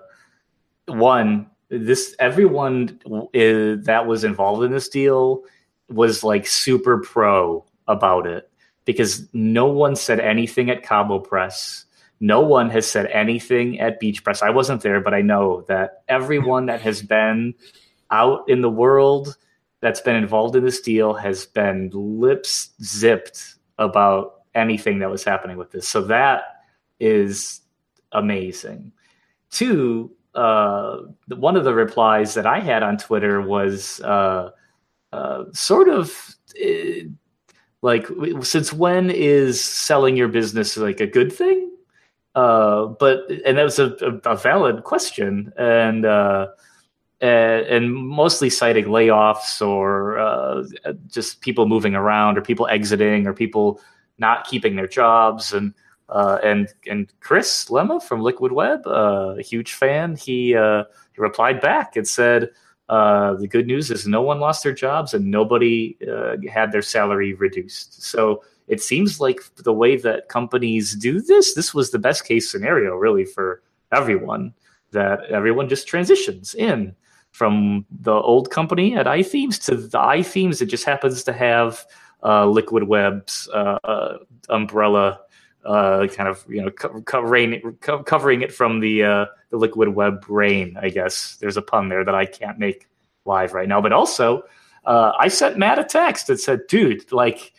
Speaker 2: one, this everyone is, that was involved in this deal was like super pro about it, because no one said anything at Cabo Press. No one has said anything at Beach Press. I wasn't there, but I know that everyone that has been out in the world that's been involved in this deal has been lips zipped about anything that was happening with this. So that is amazing. Two, uh, one of the replies that I had on Twitter was uh, uh, sort of uh, like, since when is selling your business like a good thing? Uh, but and that was a, a, a valid question, and uh, and, and mostly citing layoffs or uh, just people moving around or people exiting or people not keeping their jobs. And uh, and and Chris Lemma from Liquid Web, uh, a huge fan, he uh, he replied back and said, uh, the good news is no one lost their jobs and nobody uh, had their salary reduced. So it seems like the way that companies do this, this was the best case scenario, really, for everyone, that everyone just transitions in from the old company at iThemes to the iThemes that just happens to have uh, Liquid Web's uh, uh, umbrella, uh, kind of, you know, co- covering, co- covering it from the, uh, the Liquid Web rain, I guess. There's a pun there that I can't make live right now. But also, uh, I sent Matt a text that said, dude, like,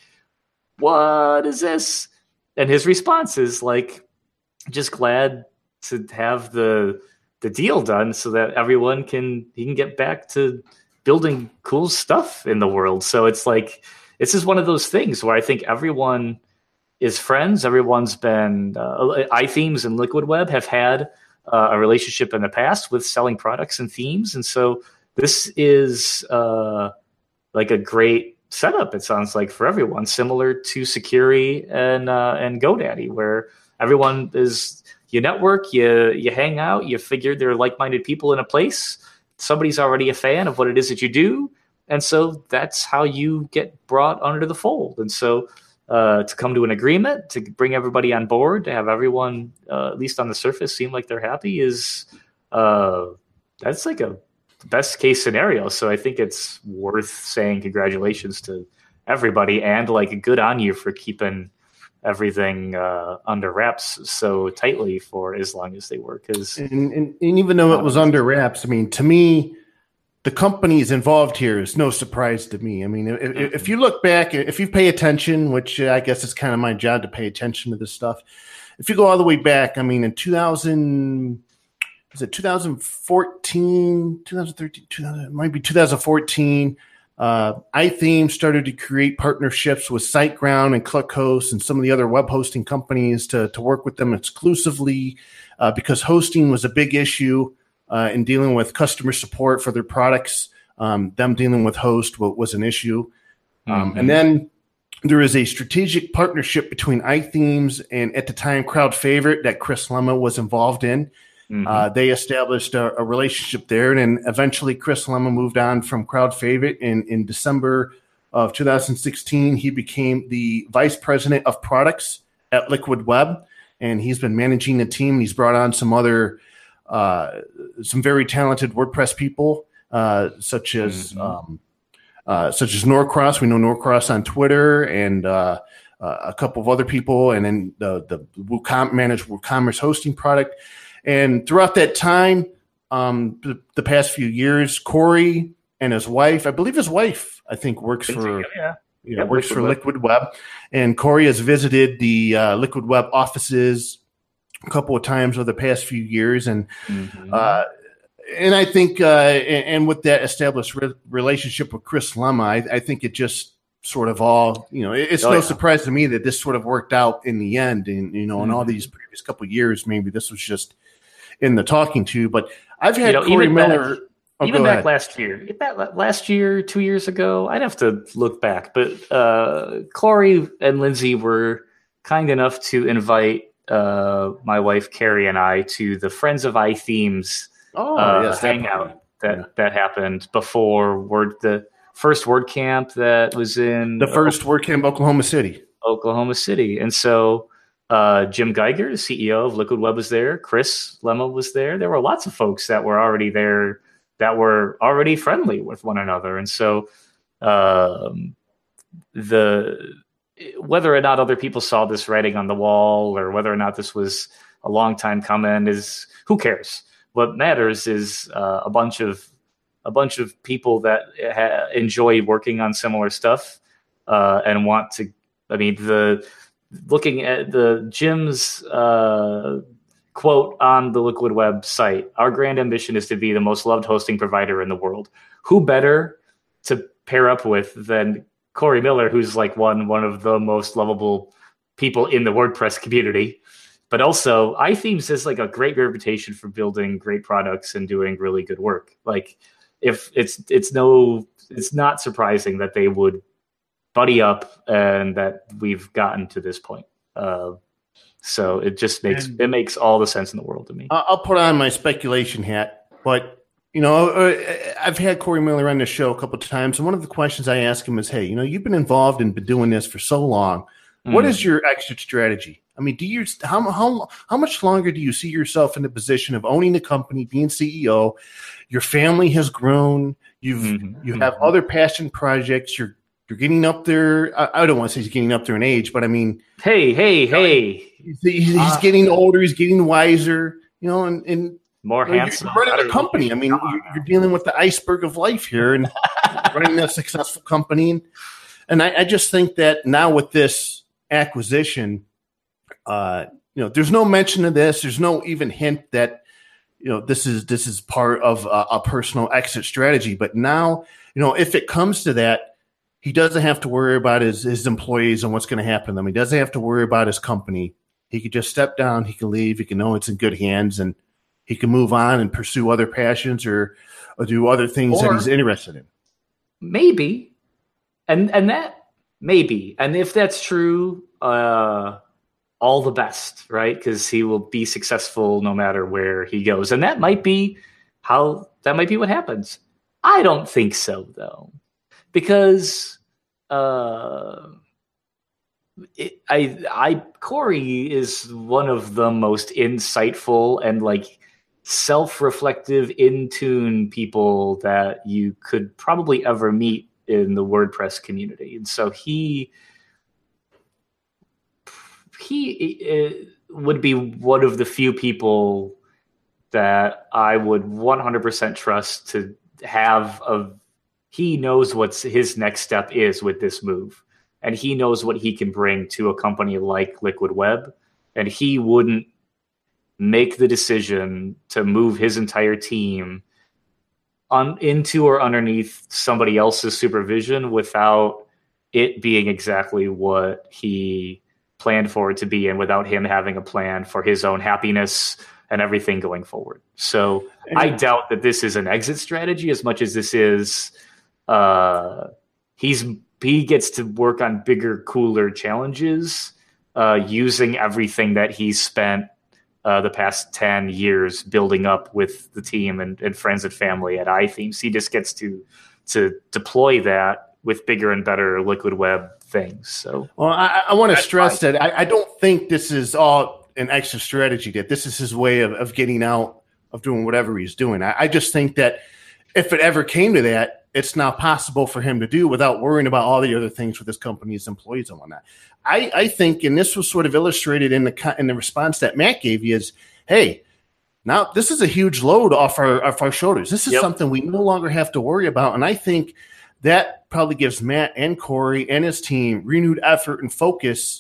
Speaker 2: what is this? And his response is like, just glad to have the the deal done so that everyone can he can get back to building cool stuff in the world. So it's like, this is one of those things where I think everyone is friends. Everyone's been uh, iThemes and Liquid Web have had uh, a relationship in the past with selling products and themes, and so this is uh, like a great setup, it sounds like, for everyone, similar to Securi and uh, and GoDaddy, where everyone is, you network, you you hang out, you figure there are like-minded people in a place, somebody's already a fan of what it is that you do, and so that's how you get brought under the fold. And so uh, to come to an agreement, to bring everybody on board, to have everyone, uh, at least on the surface, seem like they're happy is, uh, that's like a best case scenario. So I think it's worth saying congratulations to everybody, and like good on you for keeping everything uh, under wraps so tightly for as long as they were. Because
Speaker 1: and, and, and even though it was under wraps, I mean, to me, the companies involved here is no surprise to me. I mean, if, mm-hmm. if you look back, if you pay attention, which I guess is kind of my job to pay attention to this stuff. If you go all the way back, I mean, in two thousand. Was it twenty fourteen, twenty thirteen, two thousand, it might be two thousand fourteen. Uh, iThemes started to create partnerships with SiteGround and ClickHost and some of the other web hosting companies to, to work with them exclusively uh, because hosting was a big issue uh, in dealing with customer support for their products. Um, them dealing with host was an issue. Um, mm-hmm. And then there is a strategic partnership between iThemes and, at the time, Crowd Favorite that Chris Lemma was involved in. Mm-hmm. Uh, they established a, a relationship there, and then eventually Chris Lemma moved on from Crowd Favorite. In, in December of two thousand sixteen, he became the vice president of products at Liquid Web, and he's been managing the team. He's brought on some other, uh, some very talented WordPress people, uh, such as mm-hmm. um, uh, such as Norcross. We know Norcross on Twitter, and uh, uh, a couple of other people, and then the the WooCom managed WooCommerce hosting product. And throughout that time, um, the, the past few years, Corey and his wife, I believe his wife, I think works for yeah, yeah. You know, yeah, works Liquid for Web. Liquid Web, and Corey has visited the uh, Liquid Web offices a couple of times over the past few years, and
Speaker 2: Mm-hmm.
Speaker 1: uh, and I think uh, and, and with that established re- relationship with Chris Lema, I, I think it just sort of all, you know, it, it's
Speaker 2: Oh,
Speaker 1: no
Speaker 2: yeah.
Speaker 1: surprise to me that this sort of worked out in the end. And, you know, in all
Speaker 2: Mhm.
Speaker 1: these previous couple of years, maybe this was just in the talking to. But I've had
Speaker 2: You know,
Speaker 1: Corey
Speaker 2: even
Speaker 1: Miller.
Speaker 2: back-
Speaker 1: oh,
Speaker 2: Even
Speaker 1: go
Speaker 2: back
Speaker 1: ahead.
Speaker 2: last year, that last year, two years ago, I'd have to look back, but uh, Corey and Lindsay were kind enough to invite uh, my wife Carrie and I to the Friends of iThemes
Speaker 1: Oh,
Speaker 2: uh,
Speaker 1: yes, that
Speaker 2: hangout
Speaker 1: party.
Speaker 2: that
Speaker 1: Yeah.
Speaker 2: that happened before Word the first WordCamp that was in
Speaker 1: The first WordCamp Oklahoma City.
Speaker 2: Oklahoma City, and so uh, Jim Geiger, the C E O of Liquid Web, was there. Chris Lema was there. There were lots of folks that were already there that were already friendly with one another, and so um, the whether or not other people saw this writing on the wall or whether or not this was a long time coming is who cares. What matters is uh, a bunch of a bunch of people that ha- enjoy working on similar stuff uh, and want to. I mean, the looking at the Jim's uh, quote on the Liquid Web site, our grand ambition is to be the most loved hosting provider in the world. Who better to pair up with than Corey Miller, who's like one one of the most lovable people in the WordPress community, but also iThemes has like a great reputation for building great products and doing really good work. Like, if it's it's no it's not surprising that they would buddy up and that we've gotten to this point. Uh, so it just makes
Speaker 1: And-
Speaker 2: it makes all the sense in the world to me.
Speaker 1: I- I'll put on my speculation hat, but you know, uh, I've had Corey Miller on the show a couple of times, and one of the questions I ask him is, "Hey, you know, you've been involved and been doing this for so long. What
Speaker 2: Mm.
Speaker 1: is your exit strategy? I mean, do you how how how much longer do you see yourself in the position of owning the company, being C E O? Your family has grown. You've
Speaker 2: Mhm.
Speaker 1: you have
Speaker 2: Mhm.
Speaker 1: other passion projects. You're you're getting up there. I, I don't want to say he's getting up there in age, but I mean,
Speaker 2: Hey, hey, hey!
Speaker 1: he's, he's
Speaker 2: Ah.
Speaker 1: getting older. He's getting wiser. You know, and and
Speaker 2: More
Speaker 1: you're
Speaker 2: handsome.
Speaker 1: running
Speaker 2: better
Speaker 1: a company. I mean, you're, you're dealing with the iceberg of life here, and running a successful company. And, and I, I just think that now with this acquisition, uh, you know, there's no mention of this. There's no even hint that, you know, this is this is part of a, a personal exit strategy. But now, you know, if it comes to that, he doesn't have to worry about his, his employees and what's going to happen to them. He doesn't have to worry about his company. He could just step down. He can leave. He can know it's in good hands, and he can move on and pursue other passions or, or do other things
Speaker 2: Or-
Speaker 1: that he's interested in.
Speaker 2: Maybe, and and that maybe, and if that's true, uh, all the best, right? Because he will be successful no matter where he goes, and that might be how that might be what happens. I don't think so, though, because uh, it, I I Corey is one of the most insightful and like self-reflective, in-tune people that you could probably ever meet in the WordPress community. And so he he uh, would be one of the few people that I would one hundred percent trust to have a he knows what's his next step is with this move, and he knows what he can bring to a company like Liquid Web, and he wouldn't make the decision to move his entire team on into or underneath somebody else's supervision without it being exactly what he planned for it to be, and without him having a plan for his own happiness and everything going forward. So I doubt that this is an exit strategy as much as this is uh, he's he gets to work on bigger, cooler challenges uh, using everything that he's spent Uh, the past ten years building up with the team and, and friends and family at iThemes. He just gets to to deploy that with bigger and better Liquid Web things. So,
Speaker 1: Well, I, I want to
Speaker 2: That's
Speaker 1: stress
Speaker 2: fine.
Speaker 1: that I, I don't think this is all an extra strategy, that this is his way of, of getting out of doing whatever he's doing. I, I just think that if it ever came to that, it's now possible for him to do without worrying about all the other things with his company, his employees, and whatnot. I, I think, and this was sort of illustrated in the co- in the response that Matt gave you, is, hey, now this is a huge load off our off our shoulders. This is
Speaker 2: Yep.
Speaker 1: something we no longer have to worry about, and I think that probably gives Matt and Corey and his team renewed effort and focus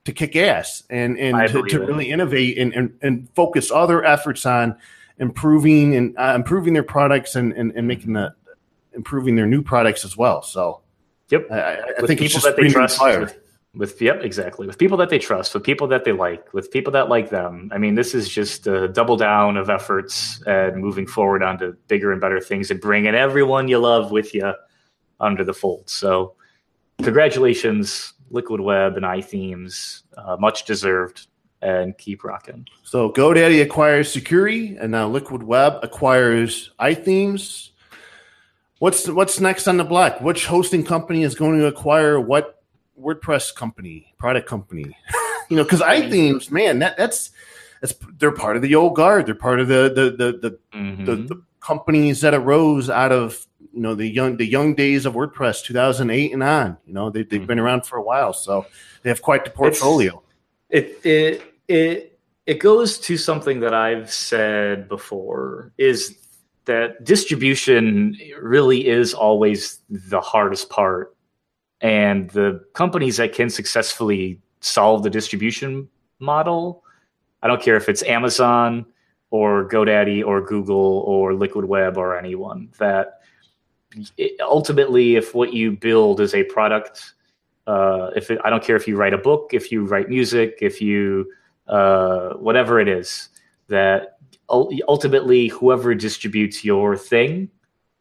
Speaker 1: to kick ass and and to, to really innovate and, and and focus all their efforts on improving and uh, improving their products and, and, and making the improving their new products as well. So,
Speaker 2: yep,
Speaker 1: I, I
Speaker 2: with
Speaker 1: think
Speaker 2: people
Speaker 1: it's just
Speaker 2: that they trust.
Speaker 1: With,
Speaker 2: with yep, exactly. With people that they trust, with people that they like, with people that like them. I mean, this is just a double down of efforts and moving forward onto bigger and better things and bringing everyone you love with you under the fold. So, congratulations, Liquid Web and iThemes, uh, much deserved. And keep rocking.
Speaker 1: So GoDaddy acquires Sucuri, and now Liquid Web acquires iThemes. What's what's next on the block? Which hosting company is going to acquire what WordPress company, product company? you know, because iThemes, man, that that's that's they're part of the old guard. They're part of the the the the, mm-hmm. the the companies that arose out of you know the young the young days of WordPress, two thousand eight and on. You know, they they've mm-hmm. been around for a while, so they have quite the portfolio.
Speaker 2: It's- It it it it goes to something that I've said before, is that distribution really is always the hardest part, and the companies that can successfully solve the distribution model, I don't care if it's Amazon or GoDaddy or Google or Liquid Web or anyone, that it, ultimately if what you build is a product. Uh, if it, I don't care if you write a book, if you write music, if you uh, whatever it is, that ultimately whoever distributes your thing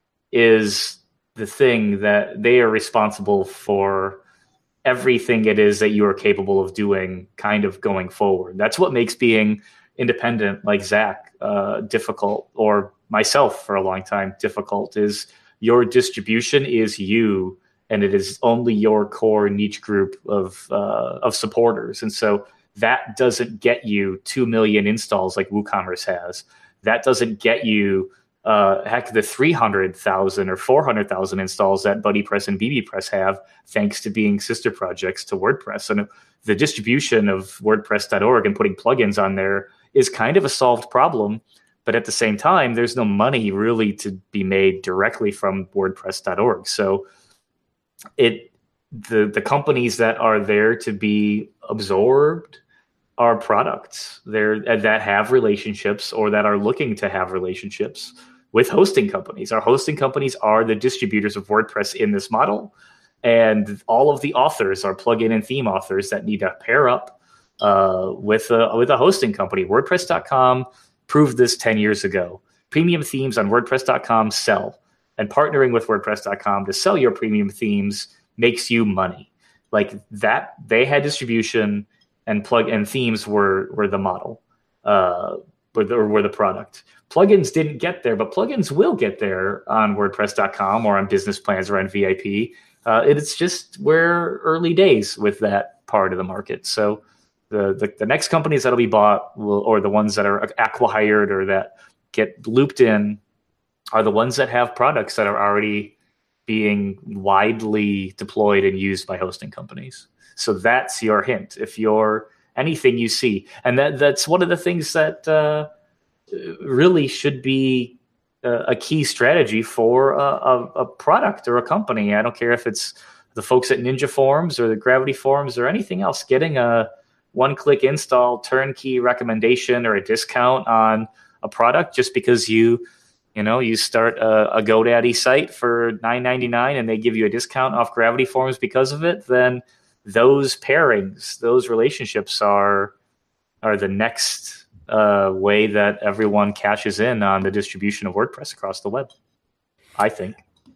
Speaker 2: is the thing that they are responsible for everything it is that you are capable of doing kind of going forward. That's what makes being independent like Zach uh, difficult, or myself for a long time difficult, is your distribution is you. And it is only your core niche group of uh, of supporters. And so that doesn't get you two million installs like WooCommerce has. That doesn't get you, uh, heck, the three hundred thousand or four hundred thousand installs that BuddyPress and BBPress have, thanks to being sister projects to WordPress. And the distribution of WordPress dot org and putting plugins on there is kind of a solved problem. But at the same time, there's no money really to be made directly from WordPress dot org. So It the the companies that are there to be absorbed are products there that have relationships or that are looking to have relationships with hosting companies. Our hosting companies are the distributors of WordPress in this model, and all of the authors are plugin and theme authors that need to pair up uh, with a with a hosting company. WordPress dot com proved this ten years ago. Premium themes on WordPress dot com sell. And partnering with WordPress dot com to sell your premium themes makes you money. Like that, they had distribution, and plug and themes were were the model, uh, or, the, or were the product. Plugins didn't get there, but plugins will get there on WordPress dot com or on Business Plans or on V I P. Uh, it's just we're early days with that part of the market. So the the, the next companies that'll be bought will, or the ones that are acqui-hired or that get looped in, are the ones that have products that are already being widely deployed and used by hosting companies. So that's your hint. If you're anything you see, and that that's one of the things that uh, really should be a, a key strategy for a, a, a product or a company. I don't care if it's the folks at Ninja Forms or the Gravity Forms or anything else, getting a one-click install, turnkey recommendation or a discount on a product just because you You know, you start a, a GoDaddy site for nine ninety-nine and they give you a discount off Gravity Forms because of it, then those pairings, those relationships are are the next uh, way that everyone cashes in on the distribution of WordPress across the web, I think.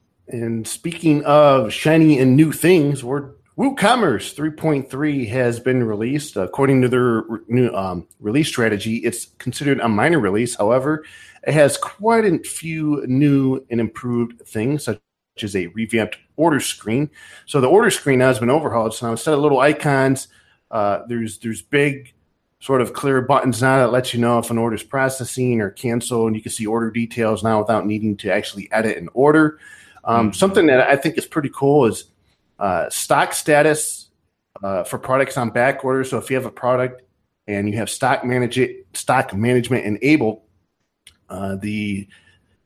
Speaker 1: And speaking of shiny and new things, Word, WooCommerce three point three has been released. According to their new um, release strategy, it's considered a minor release. However, it has quite a few new and improved things, such as a revamped order screen. So the order screen now has been overhauled. So now instead of little icons, uh, there's there's big sort of clear buttons now that lets you know if an order is processing or canceled, and you can see order details now without needing to actually edit an order. Um, mm-hmm. Something that I think is pretty cool is uh, stock status uh, for products on back order. So if you have a product and you have stock manage it, stock management enabled, Uh, the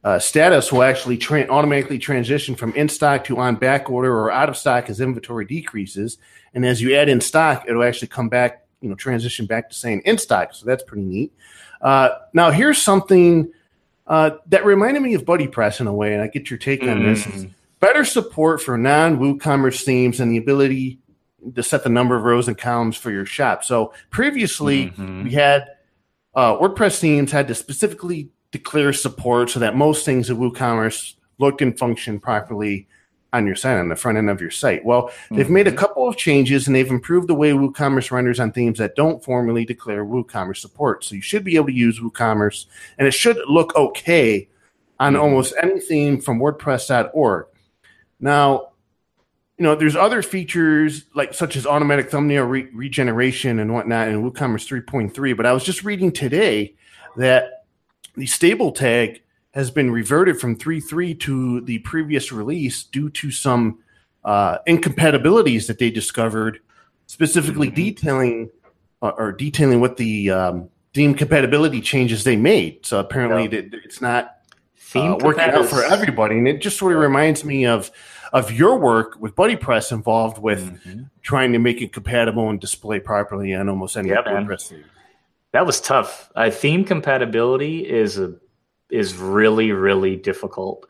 Speaker 1: uh, status will actually tra- automatically transition from in stock to on back order or out of stock as inventory decreases. And as you add in stock, it'll actually come back, you know, transition back to saying in stock. So that's pretty neat. Uh, now, here's something uh, that reminded me of Buddy Press in a way, and I get your take on mm-hmm. this. It's better support for non-WooCommerce themes and the ability to set the number of rows and columns for your shop. So previously, mm-hmm. we had uh, WordPress themes had to specifically declare support so that most things in WooCommerce looked and functioned properly on your site, on the front end of your site. Well, they've mm-hmm. made a couple of changes, and they've improved the way WooCommerce renders on themes that don't formally declare WooCommerce support. So you should be able to use WooCommerce, and it should look okay on mm-hmm. almost any theme from WordPress dot org. Now, you know, there's other features like such as automatic thumbnail re- regeneration and whatnot in WooCommerce three point three, but I was just reading today that the stable tag has been reverted from three point three to the previous release due to some uh, incompatibilities that they discovered, specifically mm-hmm. detailing uh, or detailing what the um, theme compatibility changes they made. So apparently yeah. that it's not uh, working out for everybody, and it just sort of reminds me of of your work with Buddy Press involved with mm-hmm. trying to make it compatible and display properly on almost any
Speaker 2: yep,
Speaker 1: WordPress theme.
Speaker 2: That was tough. Uh, theme compatibility is a is really, really difficult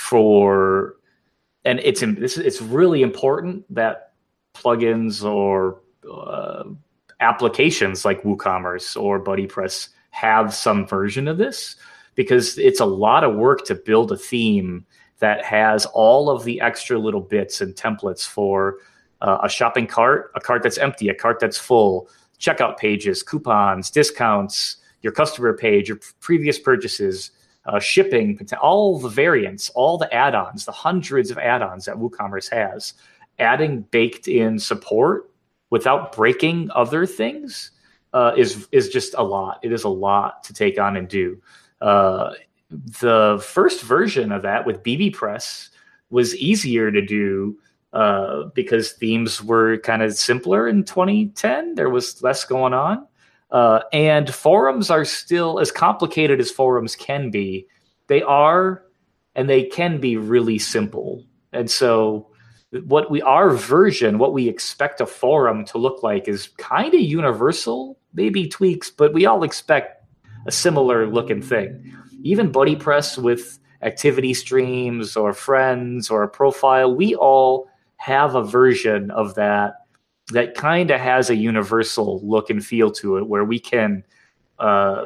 Speaker 2: for, and it's this it's really important that plugins or uh, applications like WooCommerce or Buddy Press have some version of this, because it's a lot of work to build a theme that has all of the extra little bits and templates for uh, a shopping cart, a cart that's empty, a cart that's full, checkout pages, coupons, discounts, your customer page, your previous purchases, uh, shipping, all the variants, all the add-ons, the hundreds of add-ons that WooCommerce has. Adding baked-in support without breaking other things uh, is is just a lot. It is a lot to take on and do. Uh, the first version of that with B B Press was easier to do uh, because themes were kind of simpler in twenty ten. There was less going on. Uh, and forums are still, as complicated as forums can be, they are, and they can be really simple. And so what we, our version, what we expect a forum to look like is kind of universal, maybe tweaks, but we all expect a similar looking thing. Even Buddy Press with activity streams or friends or a profile, we all have a version of that that kind of has a universal look and feel to it, where we can uh,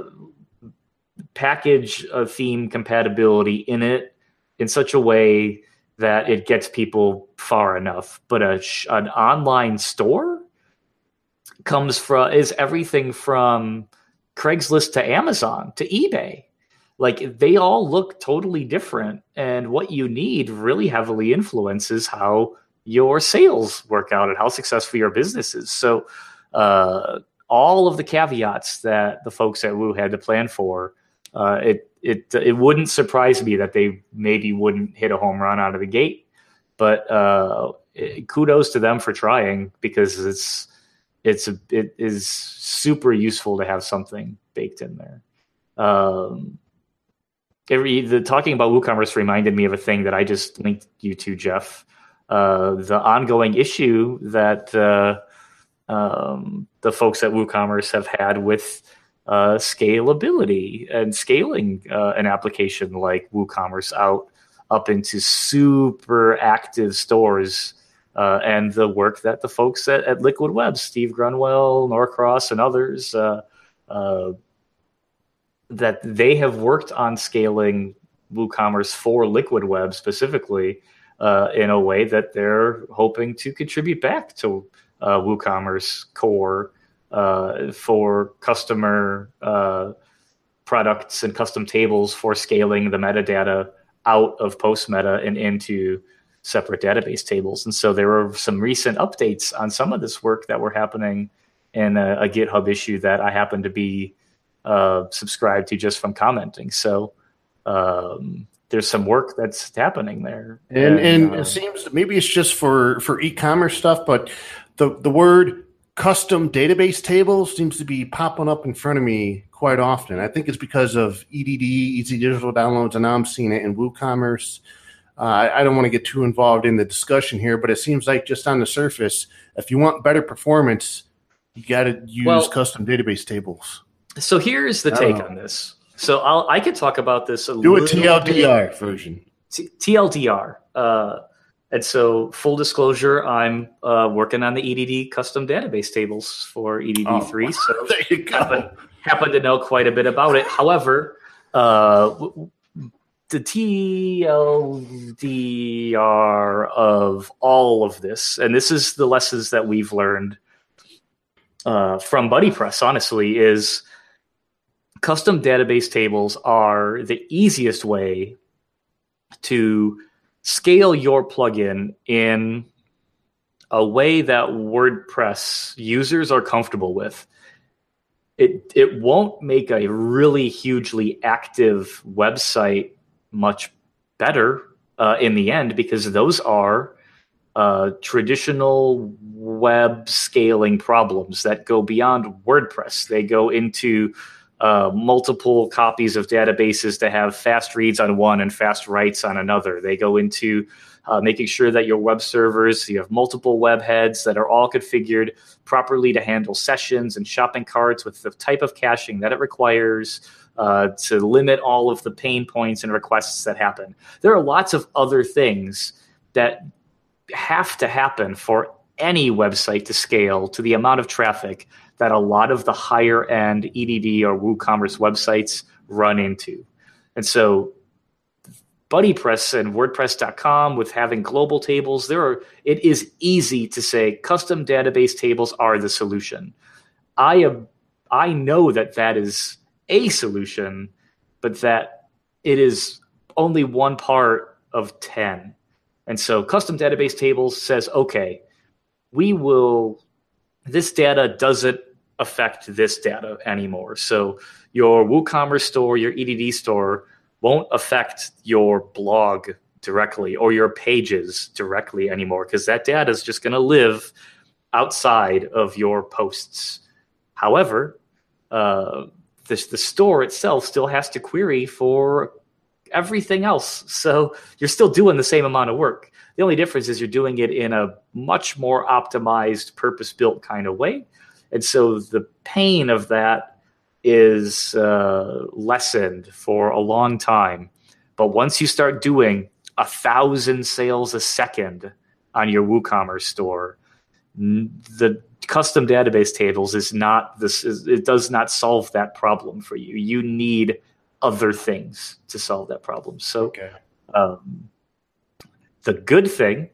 Speaker 2: package a theme compatibility in it in such a way that it gets people far enough. But a, an online store comes from is everything from Craigslist to Amazon to eBay. Like, they all look totally different, and what you need really heavily influences how your sales work out and how successful your business is. So uh, all of the caveats that the folks at Woo had to plan for, uh, it it it wouldn't surprise me that they maybe wouldn't hit a home run out of the gate. But uh, it, kudos to them for trying, because it's it's a, it is super useful to have something baked in there. Um, every the talking about WooCommerce reminded me of a thing that I just linked you to, Jeff. Uh, the ongoing issue that uh, um, the folks at WooCommerce have had with uh, scalability and scaling uh, an application like WooCommerce out up into super active stores, uh, and the work that the folks at, at Liquid Web, Steve Grunwell, Norcross, and others, uh, uh, that they have worked on scaling WooCommerce for Liquid Web specifically, Uh, in a way that they're hoping to contribute back to uh, WooCommerce core uh, for customer uh, products and custom tables for scaling the metadata out of post-meta and into separate database tables. And so there were some recent updates on some of this work that were happening in a, a GitHub issue that I happen to be uh, subscribed to just from commenting. So um, there's some work that's happening there.
Speaker 1: And, and, and uh, it seems maybe it's just for, for e-commerce stuff, but the, the word custom database tables seems to be popping up in front of me quite quite often. I think it's because of E D D, Easy Digital Downloads, and now I'm seeing it in WooCommerce. Uh, I, I don't want to get too involved in the discussion here, but it seems like just on the surface, if you want better performance, you got to use well, custom database tables.
Speaker 2: So here's the take know. on this. So I'll, I could talk about this a
Speaker 1: Do
Speaker 2: little
Speaker 1: a T L D R
Speaker 2: bit.
Speaker 1: version.
Speaker 2: T- TLDR. Uh, and so full disclosure, I'm uh, working on the E D D custom database tables for E D D three. Oh, so
Speaker 1: there you go.
Speaker 2: Happen, happen to know quite a bit about it. However, uh, w- the T L D R of all of this, and this is the lessons that we've learned uh, from BuddyPress, honestly, is custom database tables are the easiest way to scale your plugin in a way that WordPress users are comfortable with. It it won't make a really hugely active website much better uh, in the end, because those are uh, traditional web scaling problems that go beyond WordPress. They go into uh, multiple copies of databases to have fast reads on one and fast writes on another. They go into uh, making sure that your web servers, you have multiple web heads that are all configured properly to handle sessions and shopping carts with the type of caching that it requires, Uh, to limit all of the pain points and requests that happen. There are lots of other things that have to happen for any website to scale to the amount of traffic that a lot of the higher end E D D or WooCommerce websites run into. And so BuddyPress and WordPress dot com, with having global tables, there are, it is easy to say custom database tables are the solution. I am, I know that that is a solution, but that it is only one part of ten. And so custom database tables says, okay, we will, this data doesn't affect this data anymore. So your WooCommerce store, your E D D store won't affect your blog directly or your pages directly anymore, because that data is just going to live outside of your posts. However, uh, The, the store itself still has to query for everything else. So you're still doing the same amount of work. The only difference is you're doing it in a much more optimized, purpose-built kind of way. And so the pain of that is uh, lessened for a long time. But once you start doing a thousand sales a second on your WooCommerce store, the custom database tables is not this is, it does not solve that problem for you. You need other things to solve that problem. So
Speaker 1: okay.
Speaker 2: um, the good thing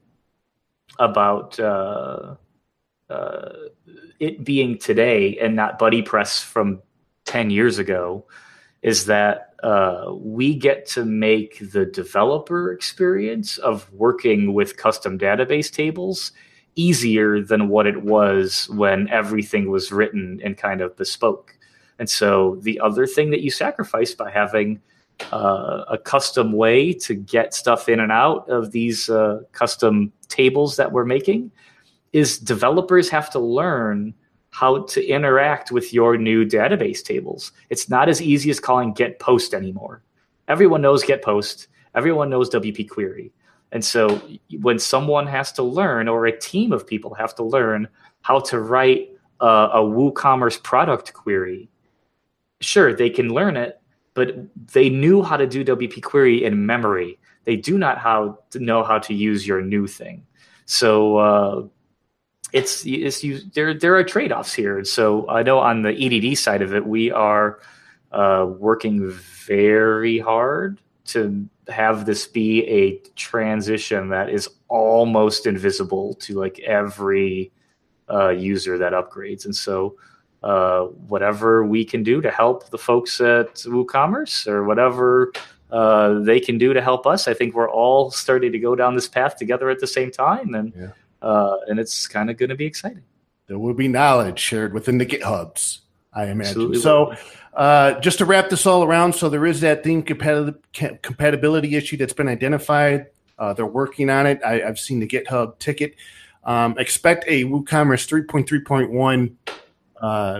Speaker 2: about uh, uh, it being today and not BuddyPress from ten years ago is that uh, we get to make the developer experience of working with custom database tables easier than what it was when everything was written and kind of bespoke. And so the other thing that you sacrifice by having uh, a custom way to get stuff in and out of these uh, custom tables that we're making is developers have to learn how to interact with your new database tables. It's not as easy as calling get post anymore. Everyone knows get post. Everyone knows W P query. And so when someone has to learn, or a team of people have to learn how to write a, a WooCommerce product query, sure, they can learn it, but they knew how to do W P query in memory. They do not how to know how to use your new thing. So uh, it's, it's you, there, there are trade-offs here. And so I know on the E D D side of it, we are uh, working very hard to have this be a transition that is almost invisible to like every uh, user that upgrades. And so uh, whatever we can do to help the folks at WooCommerce, or whatever uh, they can do to help us, I think we're all starting to go down this path together at the same time. And,
Speaker 1: yeah.
Speaker 2: uh, and it's kind of going to be exciting.
Speaker 1: There will be knowledge shared within the GitHubs, I imagine.
Speaker 2: Absolutely.
Speaker 1: So uh, just to wrap this all around, so there is that theme compati- compatibility issue that's been identified. Uh, they're working on it. I, I've seen the GitHub ticket. Um, expect a WooCommerce three point three point one uh,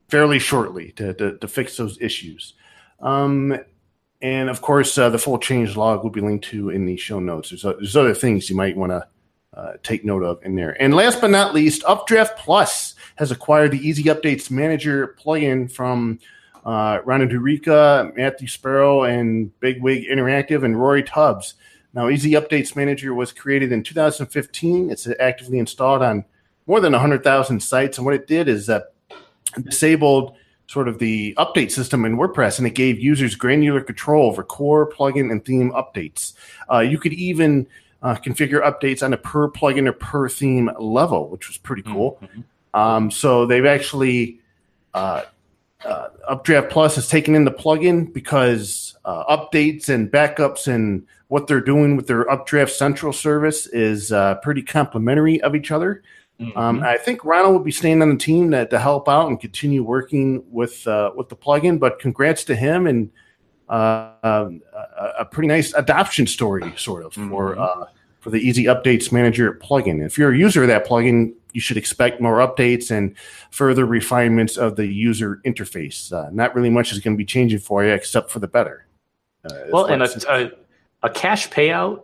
Speaker 1: fairly shortly to, to, to fix those issues. Um, and of course, uh, the full change log will be linked to in the show notes. There's, uh, there's other things you might want to uh, take note of in there. And last but not least, Updraft Plus has acquired the Easy Updates Manager plugin from uh, Rana Durica, Matthew Sparrow, and Bigwig Interactive, and Rory Tubbs. Now, Easy Updates Manager was created in two thousand fifteen. It's actively installed on more than one hundred thousand sites. And what it did is that it disabled sort of the update system in WordPress, and it gave users granular control over core, plugin, and theme updates. Uh, you could even uh, configure updates on a per plugin or per theme level, which was pretty cool. Mm-hmm. Um, so they've actually uh, uh, Updraft Plus has taken in the plugin because uh, updates and backups and what they're doing with their Updraft Central service is uh, pretty complementary of each other. Mm-hmm. Um, I think Ronald will be staying on the team to, to help out and continue working with uh, with the plugin. But congrats to him, and uh, um, a, a pretty nice adoption story, sort of, mm-hmm. for uh, for the Easy Updates Manager plugin. If you're a user of that plugin, you should expect more updates and further refinements of the user interface. Uh, not really much is going to be changing for you, except for the better.
Speaker 2: Uh, well, and a, a, a cash payout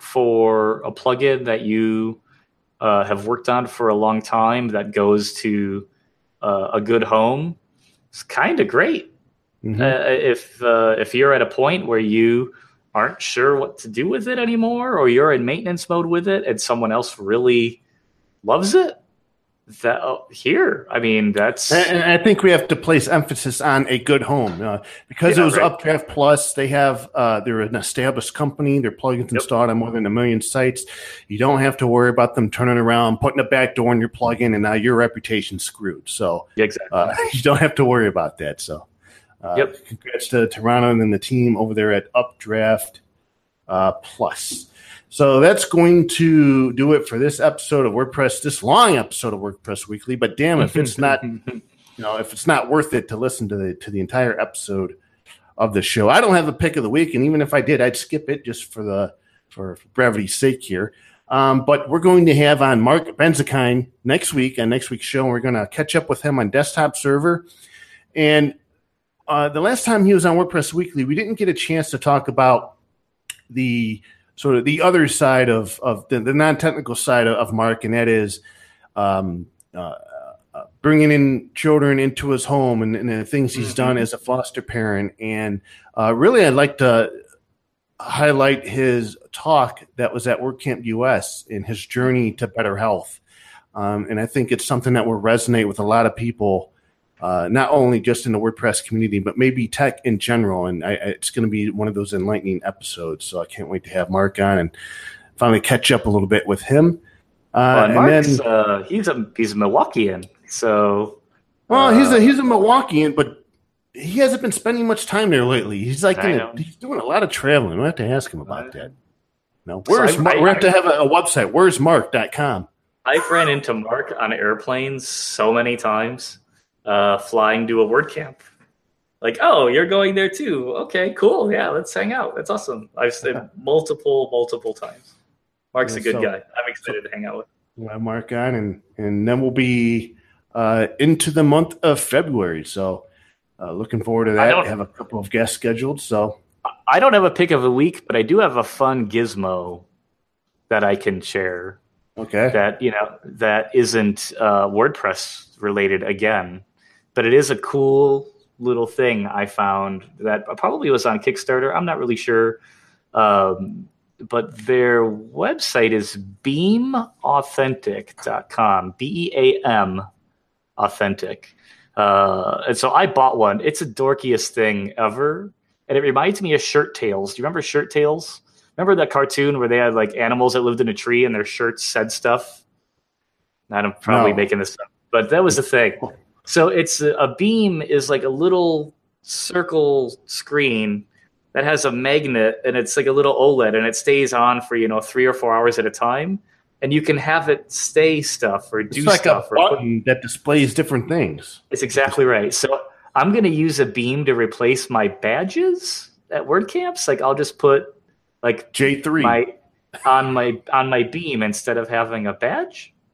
Speaker 2: for a plugin that you Uh, have worked on for a long time that goes to uh, a good home. It's kind of great. Mm-hmm. Uh, if uh, if you're at a point where you aren't sure what to do with it anymore, or you're in maintenance mode with it, and someone else really loves it, that oh, here, I mean, that's.
Speaker 1: And, and I think we have to place emphasis on a good home uh, because yeah, it was right. Updraft Plus. They have uh, they're an established company. Their plugins yep. installed on more than a million sites. You don't have to worry about them turning around, putting a backdoor in your plugin, and now your reputation's screwed. So
Speaker 2: yeah, exactly,
Speaker 1: uh, you don't have to worry about that. So, uh,
Speaker 2: yep.
Speaker 1: congrats to Toronto and the team over there at Updraft uh, Plus. So that's going to do it for this episode of WordPress, this long episode of WordPress Weekly. But damn, if it's not, you know, if it's not worth it to listen to the to the entire episode of the show, I don't have a pick of the week, and even if I did, I'd skip it just for the for brevity's sake here. Um, but we're going to have on Mark Benzikian next week on next week's show, and we're going to catch up with him on Desktop Server. And uh, the last time he was on WordPress Weekly, we didn't get a chance to talk about the sort of the other side of, of the, the non-technical side of, of Mark, and that is um, uh, uh, bringing in children into his home and, and the things he's mm-hmm. done as a foster parent. And uh, really, I'd like to highlight his talk that was at WordCamp U S in his journey to better health. Um, and I think it's something that will resonate with a lot of people, uh, not only just in the WordPress community, but maybe tech in general. And I, it's going to be one of those enlightening episodes. So I can't wait to have Mark on and finally catch up a little bit with him.
Speaker 2: Uh, well, and then, uh, he's a he's a Milwaukeean, so
Speaker 1: well, uh, he's a he's a Milwaukeean, but he hasn't been spending much time there lately. He's like gonna, he's doing a lot of traveling. We'll have to ask him about that. No, where's so I, we have to have a, a website. Where's Mark dot com.
Speaker 2: I've ran into Mark on airplanes so many times. Uh, flying to a WordCamp. Like, oh, you're going there too. Okay, cool. Yeah, let's hang out. That's awesome. I've said multiple, multiple times. Mark's yeah, a good so, guy. I'm excited so, to hang out with.
Speaker 1: We'll have Mark on, and, and then we'll be uh, into the month of February. So uh, looking forward to that. I have a couple of guests scheduled. So
Speaker 2: I don't have a pick of the week, but I do have a fun gizmo that I can share.
Speaker 1: Okay.
Speaker 2: That, you know, that isn't uh, WordPress related again. But it is a cool little thing I found that probably was on Kickstarter. I'm not really sure. Um, but their website is beam authentic dot com, B E A M authentic. Uh, and so I bought one. It's the dorkiest thing ever. And it reminds me of Shirt Tales. Do you remember Shirt Tales? Remember that cartoon where they had like animals that lived in a tree and their shirts said stuff? I'm probably no. making this up. But that was the thing. So it's a, a beam is like a little circle screen that has a magnet, and it's like a little OLED, and it stays on for, you know, three or four hours at a time, and you can have it stay stuff or do
Speaker 1: it's like
Speaker 2: stuff.
Speaker 1: A button that displays different things.
Speaker 2: It's exactly right. So I'm going to use a beam to replace my badges at WordCamps. Like I'll just put like
Speaker 1: J three
Speaker 2: my, on my on my beam instead of having a badge.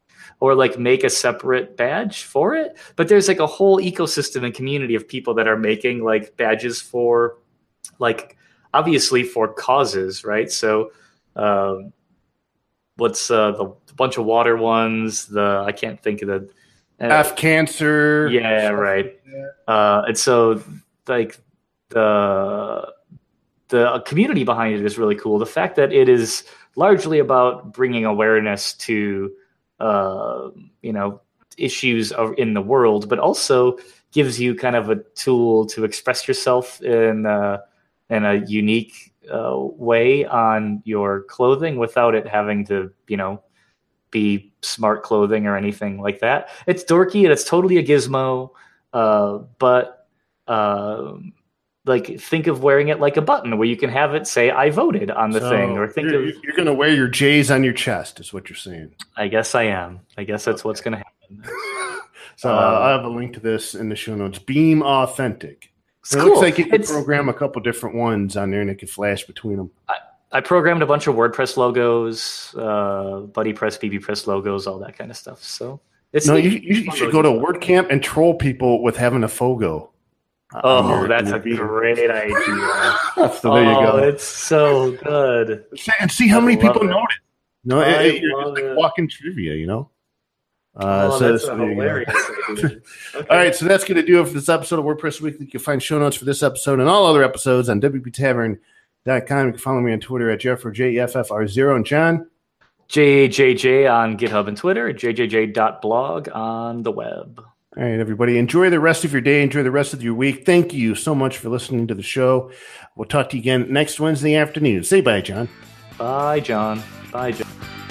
Speaker 2: or like make a separate badge for it. But there's like a whole ecosystem and community of people that are making like badges for like obviously for causes, right? So um, what's uh, the, the bunch of water ones? The I can't think of the uh,
Speaker 1: F cancer.
Speaker 2: Yeah, right. Uh, and so like the the community behind it is really cool. The fact that it is largely about bringing awareness to uh, you know issues of, in the world, but also gives you kind of a tool to express yourself in uh, in a unique uh, way on your clothing without it having to you know be smart clothing or anything like that. It's dorky and it's totally a gizmo, uh, but uh, like think of wearing it like a button where you can have it say "I voted" on the
Speaker 1: So
Speaker 2: thing, or think
Speaker 1: you're,
Speaker 2: of
Speaker 1: you're going to wear your J's on your chest, is what you're saying.
Speaker 2: I guess I am. I guess that's okay. What's going to happen.
Speaker 1: So uh, I have a link to this in the show notes. Beam Authentic. It
Speaker 2: cool.
Speaker 1: looks like you can
Speaker 2: it's,
Speaker 1: program a couple different ones on there, and it can flash between them.
Speaker 2: I, I programmed a bunch of WordPress logos, uh, BuddyPress, BBPress logos, all that kind of stuff. So it's
Speaker 1: no, you, you, you should go to WordCamp and troll people with having a Fogo.
Speaker 2: Oh, your, that's a beam. Great idea.
Speaker 1: So there you
Speaker 2: oh,
Speaker 1: go.
Speaker 2: It's so good.
Speaker 1: And see how
Speaker 2: I
Speaker 1: many people
Speaker 2: it.
Speaker 1: know it. No,
Speaker 2: I
Speaker 1: it, it,
Speaker 2: love
Speaker 1: it's like
Speaker 2: it.
Speaker 1: walking trivia, you know.
Speaker 2: Uh, oh,
Speaker 1: so
Speaker 2: that's a hilarious idea. Okay.
Speaker 1: All right, so that's going to do it for this episode of WordPress Weekly. You can find show notes for this episode and all other episodes on w p tavern dot com. You can follow me on Twitter at Jeff or J F F R zero. And John?
Speaker 2: J J J on GitHub and Twitter, j j j dot blog on the web.
Speaker 1: All right, everybody. Enjoy the rest of your day. Enjoy the rest of your week. Thank you so much for listening to the show. We'll talk to you again next Wednesday afternoon. Say bye, John.
Speaker 2: Bye, John. Bye, John.